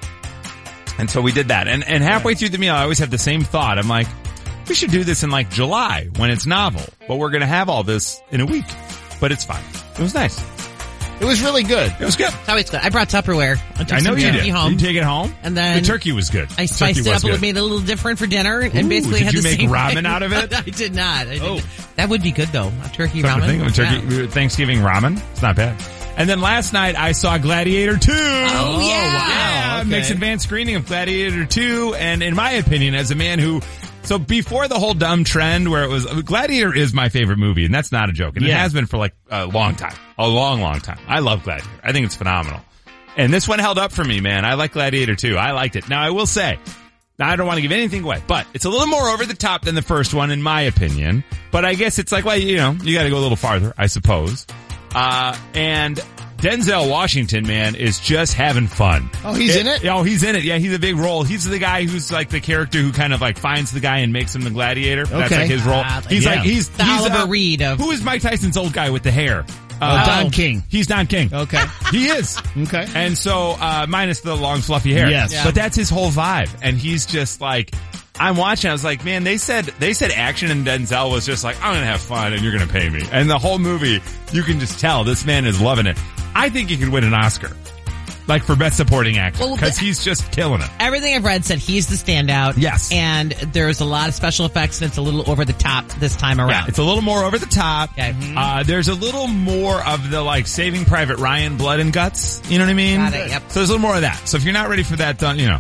And so we did that. And and halfway through the meal, I always have the same thought. I'm like, we should do this in like July when it's novel, but we're going to have all this in a week. But it's fine. It was nice. It was really good. It was good. It's always good. I brought Tupperware. I, took I know some you turkey did. home. Did you take it home? And then the turkey was good. I spiced turkey it was up. good. It made it a little different for dinner, and Ooh, basically did had you the make same ramen thing. out of it? I did not. I Oh. did. That would be good though. A turkey Come to ramen. think of it, turkey, Yeah. Thanksgiving ramen. It's not bad. And then last night I saw Gladiator two. Oh, yeah. Yeah, okay. makes advanced screening of Gladiator two. And in my opinion, as a man who, so before the whole dumb trend where it was, Gladiator is my favorite movie, and that's not a joke. And it Yeah. has been for like a long time. A long, long time. I love Gladiator. I think it's phenomenal. And this one held up for me, man. I like Gladiator two. I liked it. Now I will say, now, I don't want to give anything away, but it's a little more over the top than the first one, in my opinion. But I guess it's like, well, you know, you got to go a little farther, I suppose. Uh, and Denzel Washington, man, is just having fun. Oh, he's in it? Oh, he's in it. Yeah, he's a big role. He's the guy who's like the character who kind of like finds the guy and makes him the gladiator. That's Okay. like his role. Ah, He's yeah. like, he's, The he's Oliver uh, Reed of- who is Mike Tyson's old guy with the hair? Oh, Don King. He's Don King. Okay. He is. Okay. And so, uh, minus the long fluffy hair. Yes. Yeah. But that's his whole vibe. And he's just like, I'm watching, I was like, man, they said, they said action and Denzel was just like, I'm gonna have fun and you're gonna pay me. And the whole movie, you can just tell this man is loving it. I think he could win an Oscar. Like for best supporting actor. Well, Cause but- he's just killing it. Everything I've read said he's the standout. Yes. And there's a lot of special effects, and it's a little over the top this time around. Yeah, it's a little more over the top. Okay. Uh, there's a little more of the like Saving Private Ryan blood and guts. You know what I mean? Got it, yep. So there's a little more of that. So if you're not ready for that, don't, you know.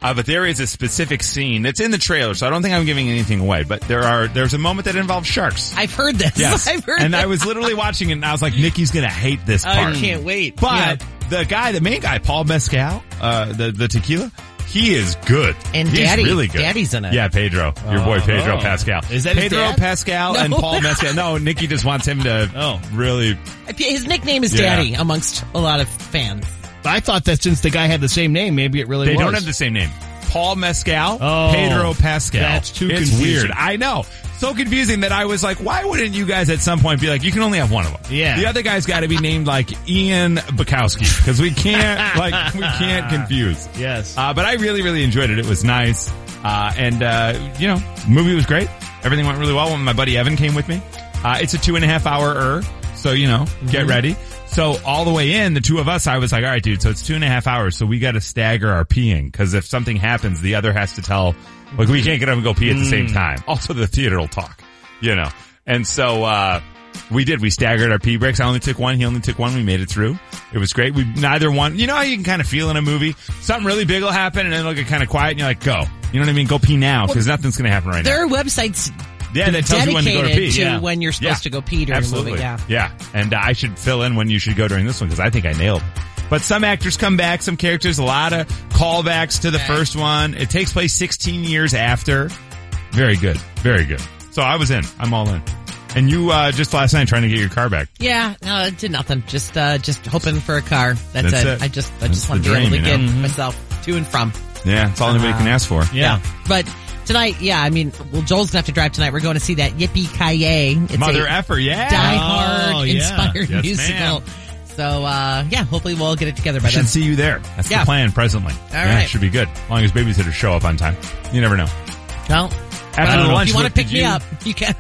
Uh, but there is a specific scene that's in the trailer, so I don't think I'm giving anything away. But there are there's a moment that involves sharks. I've heard this. Yes. I've heard and this. I was literally watching it, and I was like, Nikki's gonna hate this part. I can't wait. But Yeah. the guy, the main guy, Paul Mescal, uh, the the tequila, he is good. And He's Daddy. really good. Daddy's in it. Yeah, Pedro, your boy Oh. Pedro Oh. Pascal. Is that his Pedro dad? Pascal No. and Paul Mescal? No, Nikki just wants him to Oh. really. His nickname is Yeah. Daddy amongst a lot of fans. I thought that since the guy had the same name, maybe it really They was. don't have the same name. Paul Mescal, Oh, Pedro Pascal. that's too It's confusing. weird. I know. So confusing that I was like, why wouldn't you guys at some point be like, you can only have one of them? Yeah. The other guy's got to be named like Ian Bukowski because we can't, like, we can't confuse. Yes. Uh, but I really, really enjoyed it. It was nice. Uh, and, uh, you know, the movie was great. Everything went really well when my buddy Evan came with me. Uh, it's a two and a half hour-er. So, you know, get Mhm. ready. So all the way in, the two of us, I was like, all right, dude, so it's two and a half hours. So we got to stagger our peeing. Cause if something happens, the other has to tell, like, we can't get up and go pee at the same Mm. time. Also, the theater will talk, you know. And so, uh, we did. We staggered our pee breaks. I only took one. He only took one. We made it through. It was great. We neither one, you know how you can kind of feel in a movie? Something really big will happen and then it'll get kind of quiet and you're like, go. You know what I mean? Go pee now cause nothing's going to happen right now. There are websites Yeah, that tells you when to go to pee. dedicated to Yeah. when you're supposed Yeah. to go pee during Absolutely. the movie. Yeah. Yeah. And uh, I should fill in when you should go during this one because I think I nailed it. But some actors come back, some characters, a lot of callbacks to the first one. It takes place sixteen years after. Very good. Very good. So I was in. I'm all in. And you, uh, just last night trying to get your car back. Yeah, no, it did nothing. Just, uh, just hoping for a car. That's, That's it. it. I just, I That's just want the to be able to dream, you get know? myself to and from. Yeah. That's all anybody can ask for. Yeah. But tonight, yeah, I mean, well, Joel's gonna have to drive tonight. We're going to see that Yippee-Ki-Yay. It's Mother a effer, yeah. Die Hard Oh, yeah. inspired Yes, musical. ma'am. So, uh, yeah, hopefully we'll get it together by I should then. see you there. That's Yeah. the plan presently. All yeah, right. It should be good. As long as babysitters show up on time. You never know. Well, After well, the lunch, if you want to what did pick me you- up, you can.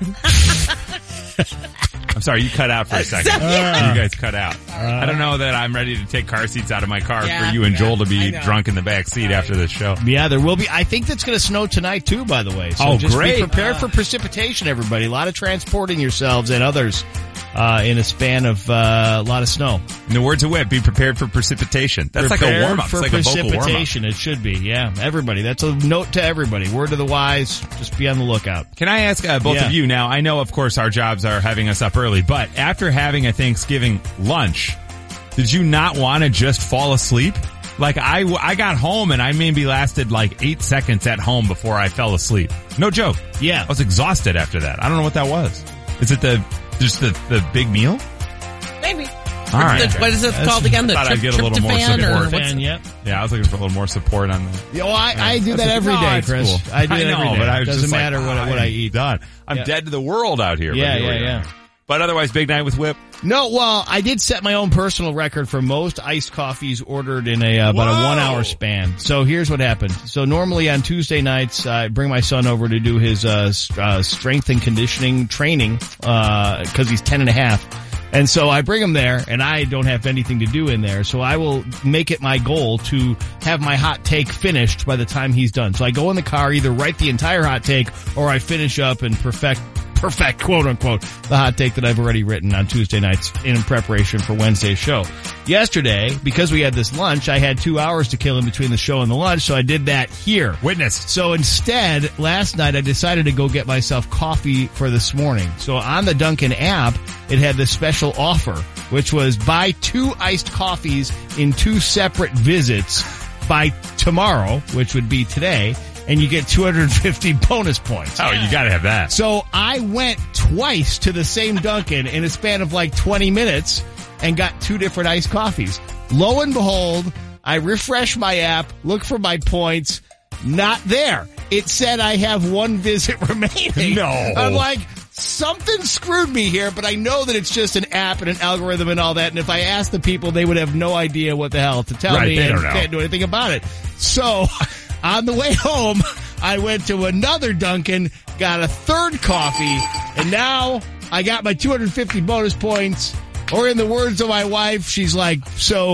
I'm sorry, you cut out for a second. Yeah. You guys cut out. I don't know that I'm ready to take car seats out of my car Yeah, for you and yeah, Joel to I be know. drunk in the back seat after this show. Yeah, there will be. I think that's going to snow tonight too, by the way. So Oh, just great. be prepared Uh. for precipitation, everybody. A lot of transporting yourselves and others uh, in a span of uh, a lot of snow. In the words of Whit, be prepared for precipitation. That's like a Prepared warm-up. It's for like a vocal warm-up. precipitation. It should be, yeah. Everybody. That's a note to everybody. Word to the wise. Just be on the lookout. Can I ask uh, both Yeah. of you now? I know, of course, our jobs are having us up early, but after having a Thanksgiving lunch, did you not want to just fall asleep? Like I, I got home and I maybe lasted like eight seconds at home before I fell asleep. No joke. Yeah. I was exhausted after that. I don't know what that was. Is it the just the the big meal? Maybe. All right. The- what is it That's- called again? The I thought trip, I'd get a little more tryptophan or support. what's And, yep. Yeah, I was looking for a little more support on that. Yeah, well, I, I do that That's- every no, day, it's Chris. cool. I do it know, every day. but I was Doesn't just matter like, what, I- what I eat. Done. I'm Yeah. dead to the world out here. Yeah, but here yeah, we yeah. are. But otherwise, big night with Whip. No, well, I did set my own personal record for most iced coffees ordered in a uh, about a one hour span. So here's what happened. So normally on Tuesday nights, I bring my son over to do his uh, s- uh strength and conditioning training uh cuz he's ten and a half. And so I bring him there and I don't have anything to do in there. So I will make it my goal to have my hot take finished by the time he's done. So I go in the car, either write the entire hot take or I finish up and perfect perfect, quote unquote, the hot take that I've already written on Tuesday nights in preparation for Wednesday's show. Yesterday, because we had this lunch, I had two hours to kill in between the show and the lunch, so I did that here. Witnessed. So instead, last night I decided to go get myself coffee for this morning. So on the Dunkin' app, it had this special offer, which was buy two iced coffees in two separate visits by tomorrow, which would be today, and you get two hundred fifty bonus points. Oh, you gotta have that. So I went twice to the same Dunkin' in a span of like twenty minutes and got two different iced coffees. Lo and behold, I refresh my app, look for my points, not there. It said I have one visit remaining. No. I'm like, something screwed me here, but I know that it's just an app and an algorithm and all that, and if I asked the people, they would have no idea what the hell to tell Right, me they and don't know. can't do anything about it. So, on the way home, I went to another Dunkin', got a third coffee, and now I got my two hundred fifty bonus points. Or in the words of my wife, she's like,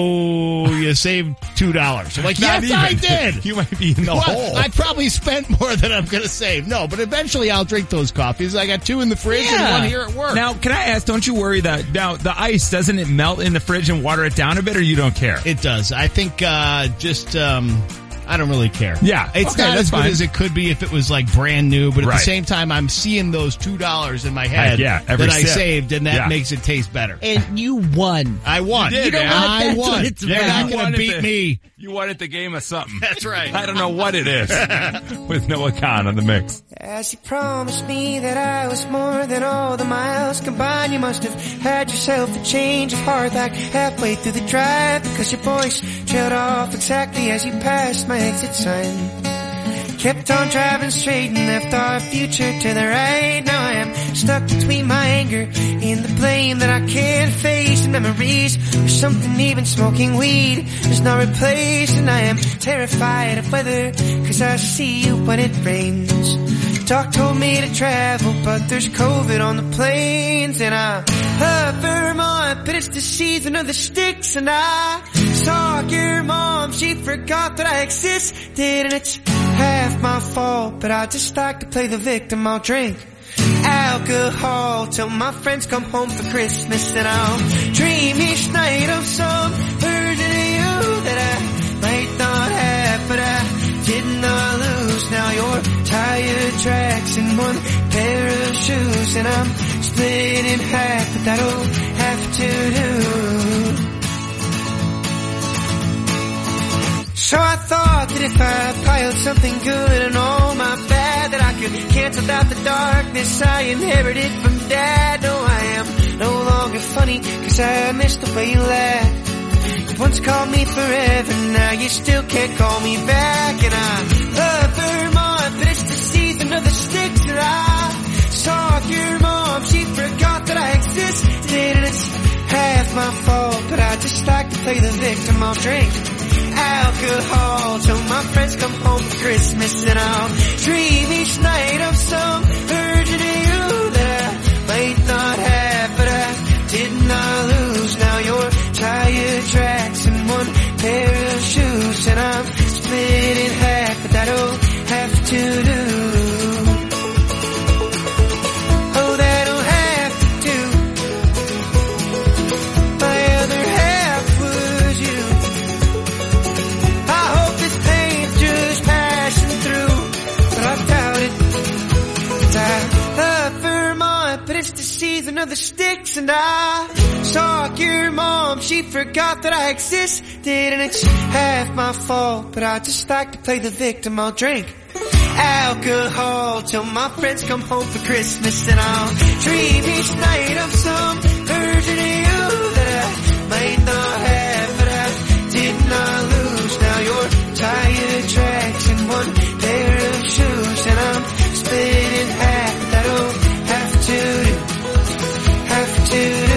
so you saved two dollars. I'm like, Not yes, I even. did. You might be in the Well, hole. I probably spent more than I'm going to save. No, but eventually I'll drink those coffees. I got two in the fridge and one here at work. Now, can I ask, don't you worry that now the ice, doesn't it melt in the fridge and water it down a bit, or you don't care? It does. I think, uh, just, um, I don't really care. Yeah, It's okay, not that's as good fine. as it could be if it was like brand new, but at Right. the same time, I'm seeing those two dollars in my head yeah, every that I sip. saved, and that Yeah. makes it taste better. And you won. I won. You did, You know man. what? I That's won. what it's You're about. not You going wanted to beat the- me. You won at the game of something. That's right. I don't know what it is. With Noah Khan on the mix. As you promised me that I was more than all the miles combined, you must have had yourself a change of heart like halfway through the drive, because your voice trailed off exactly as you passed my exit sign. Kept on driving straight and left our future to the right. Now I am stuck between my anger and the blame that I can't face, and memories or something even smoking weed is not replaced. And I am terrified of weather, cause I see you when it rains. Doc told me to travel, but there's COVID on the planes. And I love Vermont, but it's the season of the sticks. And I saw your mom, she forgot that I existed. And it's half my fault, but I just like to play the victim. I'll drink alcohol till my friends come home for Christmas. And I'll dream each night of some version of you that I might not have, but I did not lose. Now your tire tracks in one pair of shoes, and I'm split in half, but that'll have to do. So I thought that if I piled something good and all my bad, that I could cancel out the darkness I inherited from Dad. No, I am no longer funny, cause I missed the way you laughed. You once called me forever, now you still can't call me back. And I love Vermont, but it's the season of the sticks. And I saw your mom, she forgot that I existed. And it's half my fault, but I just like to play the victim. I'll drink alcohol till my friends come home for Christmas, and I'll dream each night of some version of you that I might not have, but I did not lose. Now your tire tracks in one pair of shoes, and I'm split in half, but that'll have to do. Oh, that'll have to do. My other half was you. I hope this pain's just passing through, but I doubt it. 'Cause I love Vermont, but it's the season of the sticks. And I saw your mom, she forgot that I existed. And it's half my fault, but I just like to play the victim. I'll drink alcohol till my friends come home for Christmas, and I'll dream each night of some version of you that I might not have, but I did not lose. Now your tire tracks in one pair of shoes, and I'm split in half. That'll have to do, have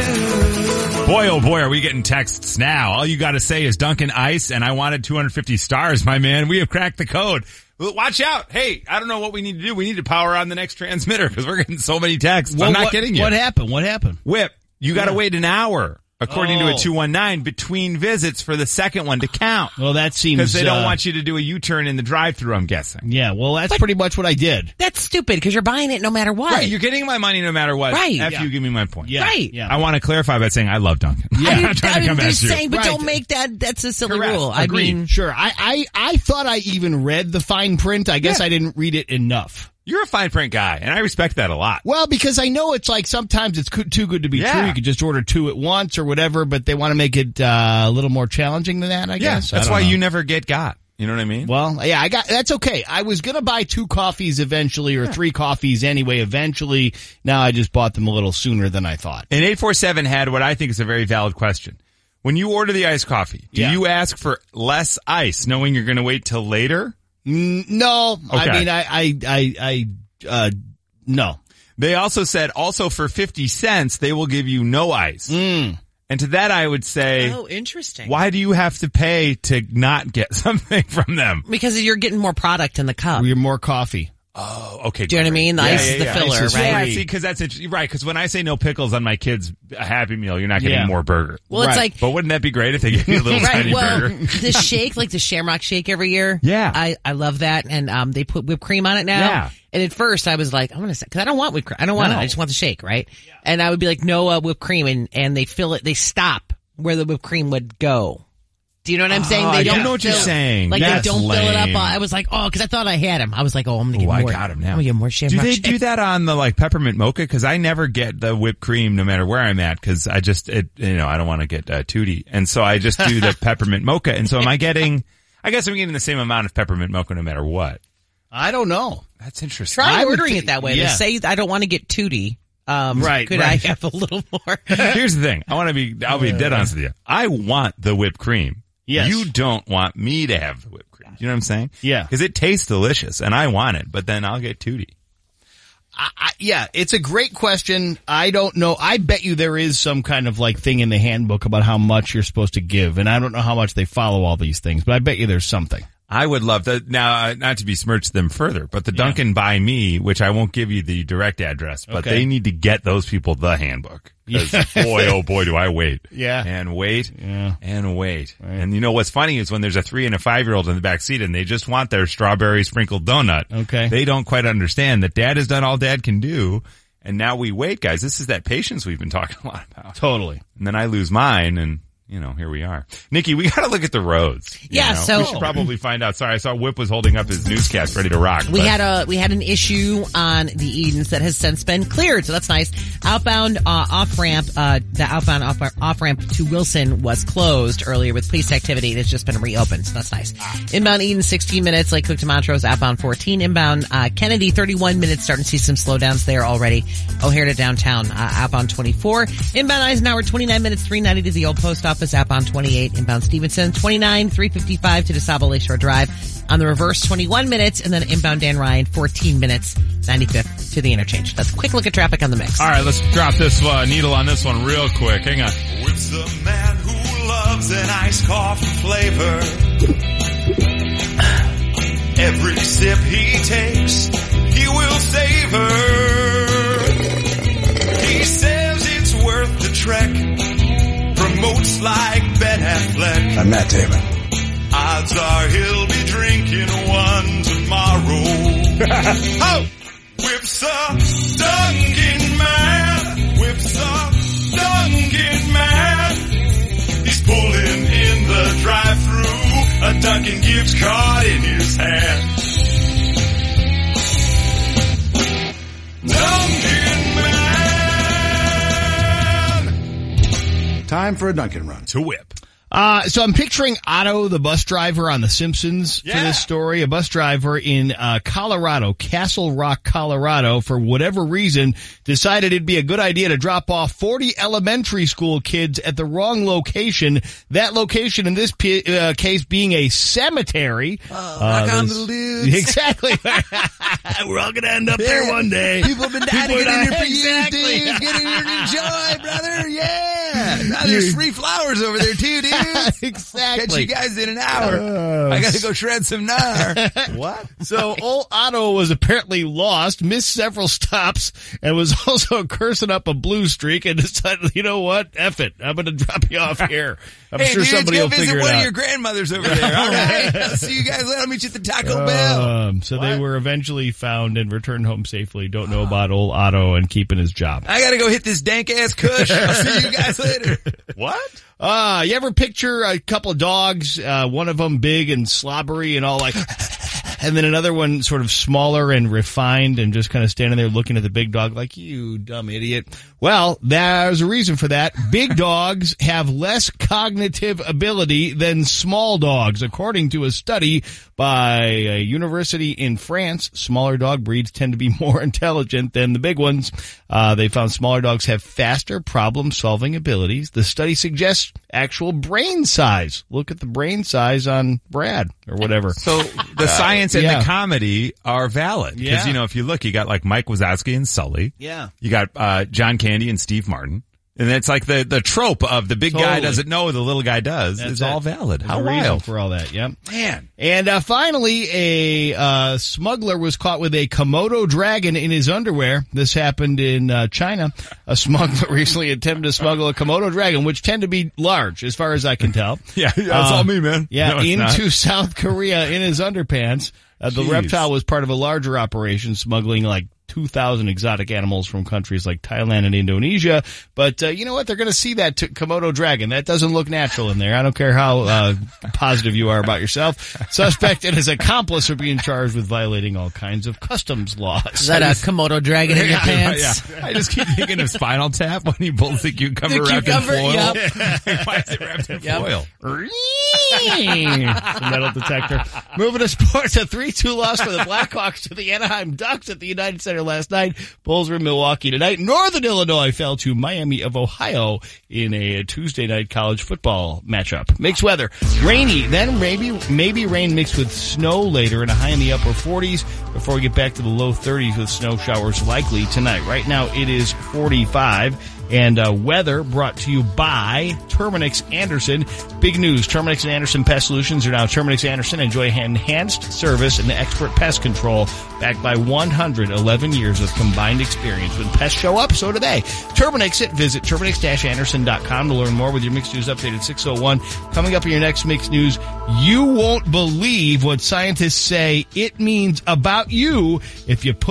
to do. Boy, oh boy, are we getting texts now. All you gotta say is Duncan Ice, and I wanted two hundred fifty stars, my man. We have cracked the code. Well, watch out. Hey, I don't know what we need to do. We need to power on the next transmitter because we're getting so many texts. Well, I'm not what, kidding you. What happened? What happened? Whip, you gotta Yeah. wait an hour. According to Oh. a two one nine, between visits for the second one to count. Well, that seems... Because they don't uh, want you to do a U-turn in the drive-thru, I'm guessing. Yeah, well, that's pretty much what I did. That's stupid because you're buying it no matter what. Right, you're getting my money no matter what. Right. After Yeah. you give me my point. Yeah. Right. Yeah. I want to clarify by saying I love Duncan. I, I'm not trying to I'm come just at you. saying, but Right. don't make that, that's a silly Correct. rule. I Agreed. mean, Sure. I, I, I thought I even read the fine print. I guess Yeah. I didn't read it enough. You're a fine print guy, and I respect that a lot. Well, because I know it's like sometimes it's co- too good to be Yeah. true. You could just order two at once or whatever, but they want to make it uh, a little more challenging than that, I Yeah, guess. I that's don't why know. you never get got. You know what I mean? Well, yeah, I got, that's okay. I was going to buy two coffees eventually or three coffees anyway eventually. Now I just bought them a little sooner than I thought. And eight four seven had what I think is a very valid question. When you order the iced coffee, do Yeah. you ask for less ice knowing you're going to wait till later? Mm, no, I Okay. mean, I, I, I, I, uh, no. They also said also for fifty cents, they will give you no ice. Mm. And to that I would say, oh, interesting. why do you have to pay to not get something from them? Because you're getting more product in the cup. You're more coffee. Oh, okay. Do you know what I mean? The Yeah, ice yeah, is the yeah. filler, Ice is- right? Yeah, see, because that's it. Right, because when I say no pickles on my kids' Happy Meal, you're not getting Yeah. more burger. Well, it's Right. like, But wouldn't that be great if they gave you a little right. tiny Well, burger? the shake, like the Shamrock Shake every year. Yeah. I, I love that. And, um, they put whipped cream on it now. Yeah. And at first I was like, I'm going to say, cause I don't want whipped cream. I don't want No. it. I just want the shake, right? And I would be like, no, uh, whipped cream. And, and they fill it, they stop where the whipped cream would go. Do you know what I'm saying? Oh, They I don't do know what you're fill- saying. Like That's they don't fill it lame. up. I was like, oh, because I thought I had him. I was like, oh, I'm gonna Oh, get I more. got him now. I'm gonna get more Do shamrock they shake. do that on the like peppermint mocha? Because I never get the whipped cream no matter where I'm at because I just, it, you know, I don't want to get uh, tooty. And so I just do the peppermint mocha. And so am I getting, I guess I'm getting the same amount of peppermint mocha no matter what. I don't know. That's interesting. Try I would ordering thi- it that way. yeah. They say I don't want to get tooty. Um, Right, Could right. I have a little more? Here's the thing. I want to be, I'll be dead honest with you. I want the whipped cream. Yes. You don't want me to have the whipped cream. You know what I'm saying? Yeah. Because it tastes delicious and I want it, but then I'll get tooty. I, I, yeah, it's a great question. I don't know. I bet you there is some kind of like thing in the handbook about how much you're supposed to give, and I don't know how much they follow all these things, but I bet you there's something. I would love to, now, uh, not to besmirch them further, but the Dunkin' by me, which I won't give you the direct address, but Okay. they need to get those people the handbook. Because Yeah. boy, oh boy, do I wait. Yeah. And wait. Yeah. And wait. And you know what's funny is when there's a three and a five year old in the back seat and they just want their strawberry sprinkled donut. Okay. They don't quite understand that dad has done all dad can do. And now we wait, guys. This is that patience we've been talking a lot about. Totally. And then I lose mine and, you know, here we are. Nikki, we gotta look at the roads. you Yeah, know? so- we should probably find out. Sorry, I saw Whip was holding up his newscast ready to rock. We but- had a we had an issue on the Edens that has since been cleared, so that's nice. Outbound uh, off ramp, uh, the outbound off off ramp to Wilson was closed earlier with police activity. It's just been reopened, so that's nice. Inbound Eden sixteen minutes, Lake Cook to Montrose. Outbound fourteen. Inbound uh, Kennedy thirty-one minutes. Starting to see some slowdowns there already. O'Hare to downtown. Uh, outbound twenty-four. Inbound Eisenhower twenty-nine minutes. three ninety to the old post office. Outbound twenty-eight. Inbound Stevenson twenty-nine. three fifty-five to DeSable Lakeshore Drive. On the reverse, twenty-one minutes, and then inbound Dan Ryan, fourteen minutes, ninety-fifth to the interchange. That's a quick look at traffic on the mix. All right, let's drop this uh, needle on this one real quick. Hang on. Whip's the man who loves an iced coffee flavor. Every sip he takes, he will savor. He says it's worth the trek. Promotes like Ben Affleck. I'm Matt Damon. Odds are he'll be drinking one tomorrow. Oh! Whip's a Dunkin' man. Whip's a Dunkin' man. He's pulling in the drive-thru. A Dunkin' gift card in his hand. Dunkin' man. Time for a Dunkin' run. To Whip. Uh, so I'm picturing Otto, the bus driver on The Simpsons for Yeah. this story. A bus driver in, uh, Colorado, Castle Rock, Colorado, for whatever reason, decided it'd be a good idea to drop off forty elementary school kids at the wrong location. That location in this p- uh, case being a cemetery. Oh, Uh, rock on, this- little dudes. Exactly. We're all gonna end up there one day. People have been dying to People get in here for Exactly. years, dudes. Get in here and enjoy, brother. Yeah. Now there's free flowers over there too, dude. Exactly. Catch you guys in an hour. Uh, I gotta go shred some gnar. What? So old Otto was apparently lost, missed several stops, and was also cursing up a blue streak and decided, you know what? F it. I'm going to drop you off here. I'm hey, sure dudes, somebody go will visit figure it one out. of your grandmothers over there. All right. I'll see you guys later. I'll meet you at the Taco Bell. Um, so they were eventually found and returned home safely. Don't know about old Otto and keeping his job. I gotta go hit this dank ass kush. I'll see you guys later. What? Uh, you ever picture a couple of dogs, uh, one of them big and slobbery and all like, and then another one sort of smaller and refined and just kind of standing there looking at the big dog like, you dumb idiot. Well, there's a reason for that. Big dogs have less cognitive ability than small dogs. According to a study by a university in France, smaller dog breeds tend to be more intelligent than the big ones. Uh, they found smaller dogs have faster problem-solving abilities. The study suggests actual brain size. Look at the brain size on Brad or whatever. So the Uh, science and yeah. the comedy are valid. Because, Yeah. you know, if you look, you got like Mike Wazowski and Sully. Yeah. You got uh John Candy and Steve Martin. And it's like the, the trope of the big guy Totally. doesn't know, the little guy does. That's is it. all valid. There's How a reason wild. for all that, yep. Man. And uh, finally, a uh, smuggler was caught with a Komodo dragon in his underwear. This happened in uh, China. A smuggler recently attempted to smuggle a Komodo dragon, which tend to be large, as far as I can tell. Yeah, that's Uh, all me, man. Yeah, No, it's into not. South Korea in his underpants. Uh, the Jeez. reptile was part of a larger operation smuggling like two thousand exotic animals from countries like Thailand and Indonesia. But, uh, you know what? They're going to see that t- Komodo dragon. That doesn't look natural in there. I don't care how uh, positive you are about yourself. Suspect and his accomplice are being charged with violating all kinds of customs laws. Is that a Komodo dragon in your Yeah, pants? yeah. I just keep thinking of Spinal Tap when he pulls the cucumber The wrapped cucumber, in foil. yep. Why is it wrapped in Yep. foil? The metal detector. Moving to sports, a three two loss for the Blackhawks to the Anaheim Ducks at the United Center last night. Bulls were in Milwaukee tonight. Northern Illinois fell to Miami of Ohio in a Tuesday night college football matchup. Mixed weather. Rainy, then maybe maybe rain mixed with snow later, in a high in the upper forties before we get back to the low thirties with snow showers likely tonight. Right now it is forty-five. And uh, weather brought to you by Terminix Anderson. Big news. Terminix and Anderson Pest Solutions are now Terminix Anderson. Enjoy enhanced service and expert pest control backed by one hundred eleven years of combined experience. When pests show up, so do they. Terminix it. Visit Terminix Anderson dot com to learn more with your Mixed News Update at six oh one. Coming up in your next Mixed News, you won't believe what scientists say it means about you if you put